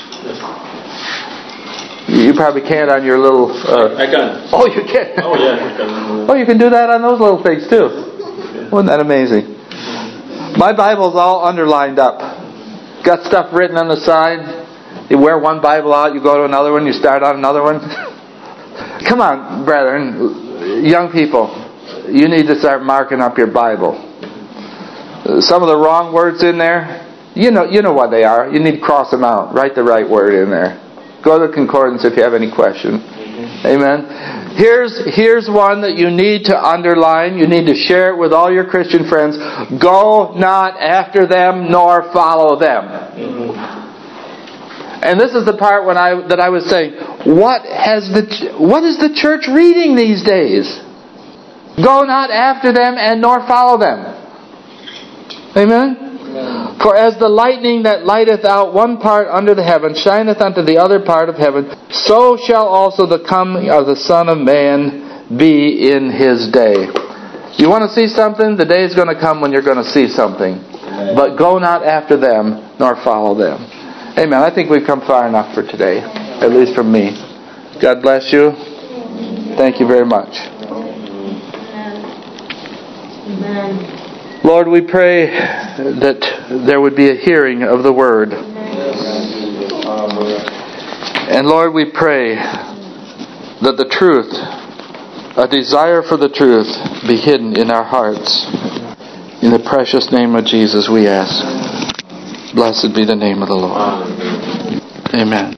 You probably can't on your little... I can. Oh, you can? Oh, yeah. I can. Oh, you can do that on those little things too. Wasn't that amazing? My Bible's all underlined up. Got stuff written on the side. You wear one Bible out, you go to another one, you start on another one. Come on, brethren, young people, you need to start marking up your Bible. Some of the wrong words in there, you know what they are. You need to cross them out. Write the right word in there. Go to the concordance if you have any question. Amen. Here's one that you need to underline. You need to share it with all your Christian friends. Go not after them nor follow them. And this is the part that I was saying, what is the church reading these days? Go not after them and nor follow them. Amen? For as the lightning that lighteth out one part under the heaven shineth unto the other part of heaven, so shall also the coming of the Son of Man be in His day. You want to see something? The day is going to come when you're going to see something. But go not after them, nor follow them. Amen. I think we've come far enough for today, at least from me. God bless you. Thank you very much. Amen. Lord, we pray that there would be a hearing of the Word. And Lord, we pray that the truth, a desire for the truth, be hidden in our hearts. In the precious name of Jesus we ask. Blessed be the name of the Lord. Amen.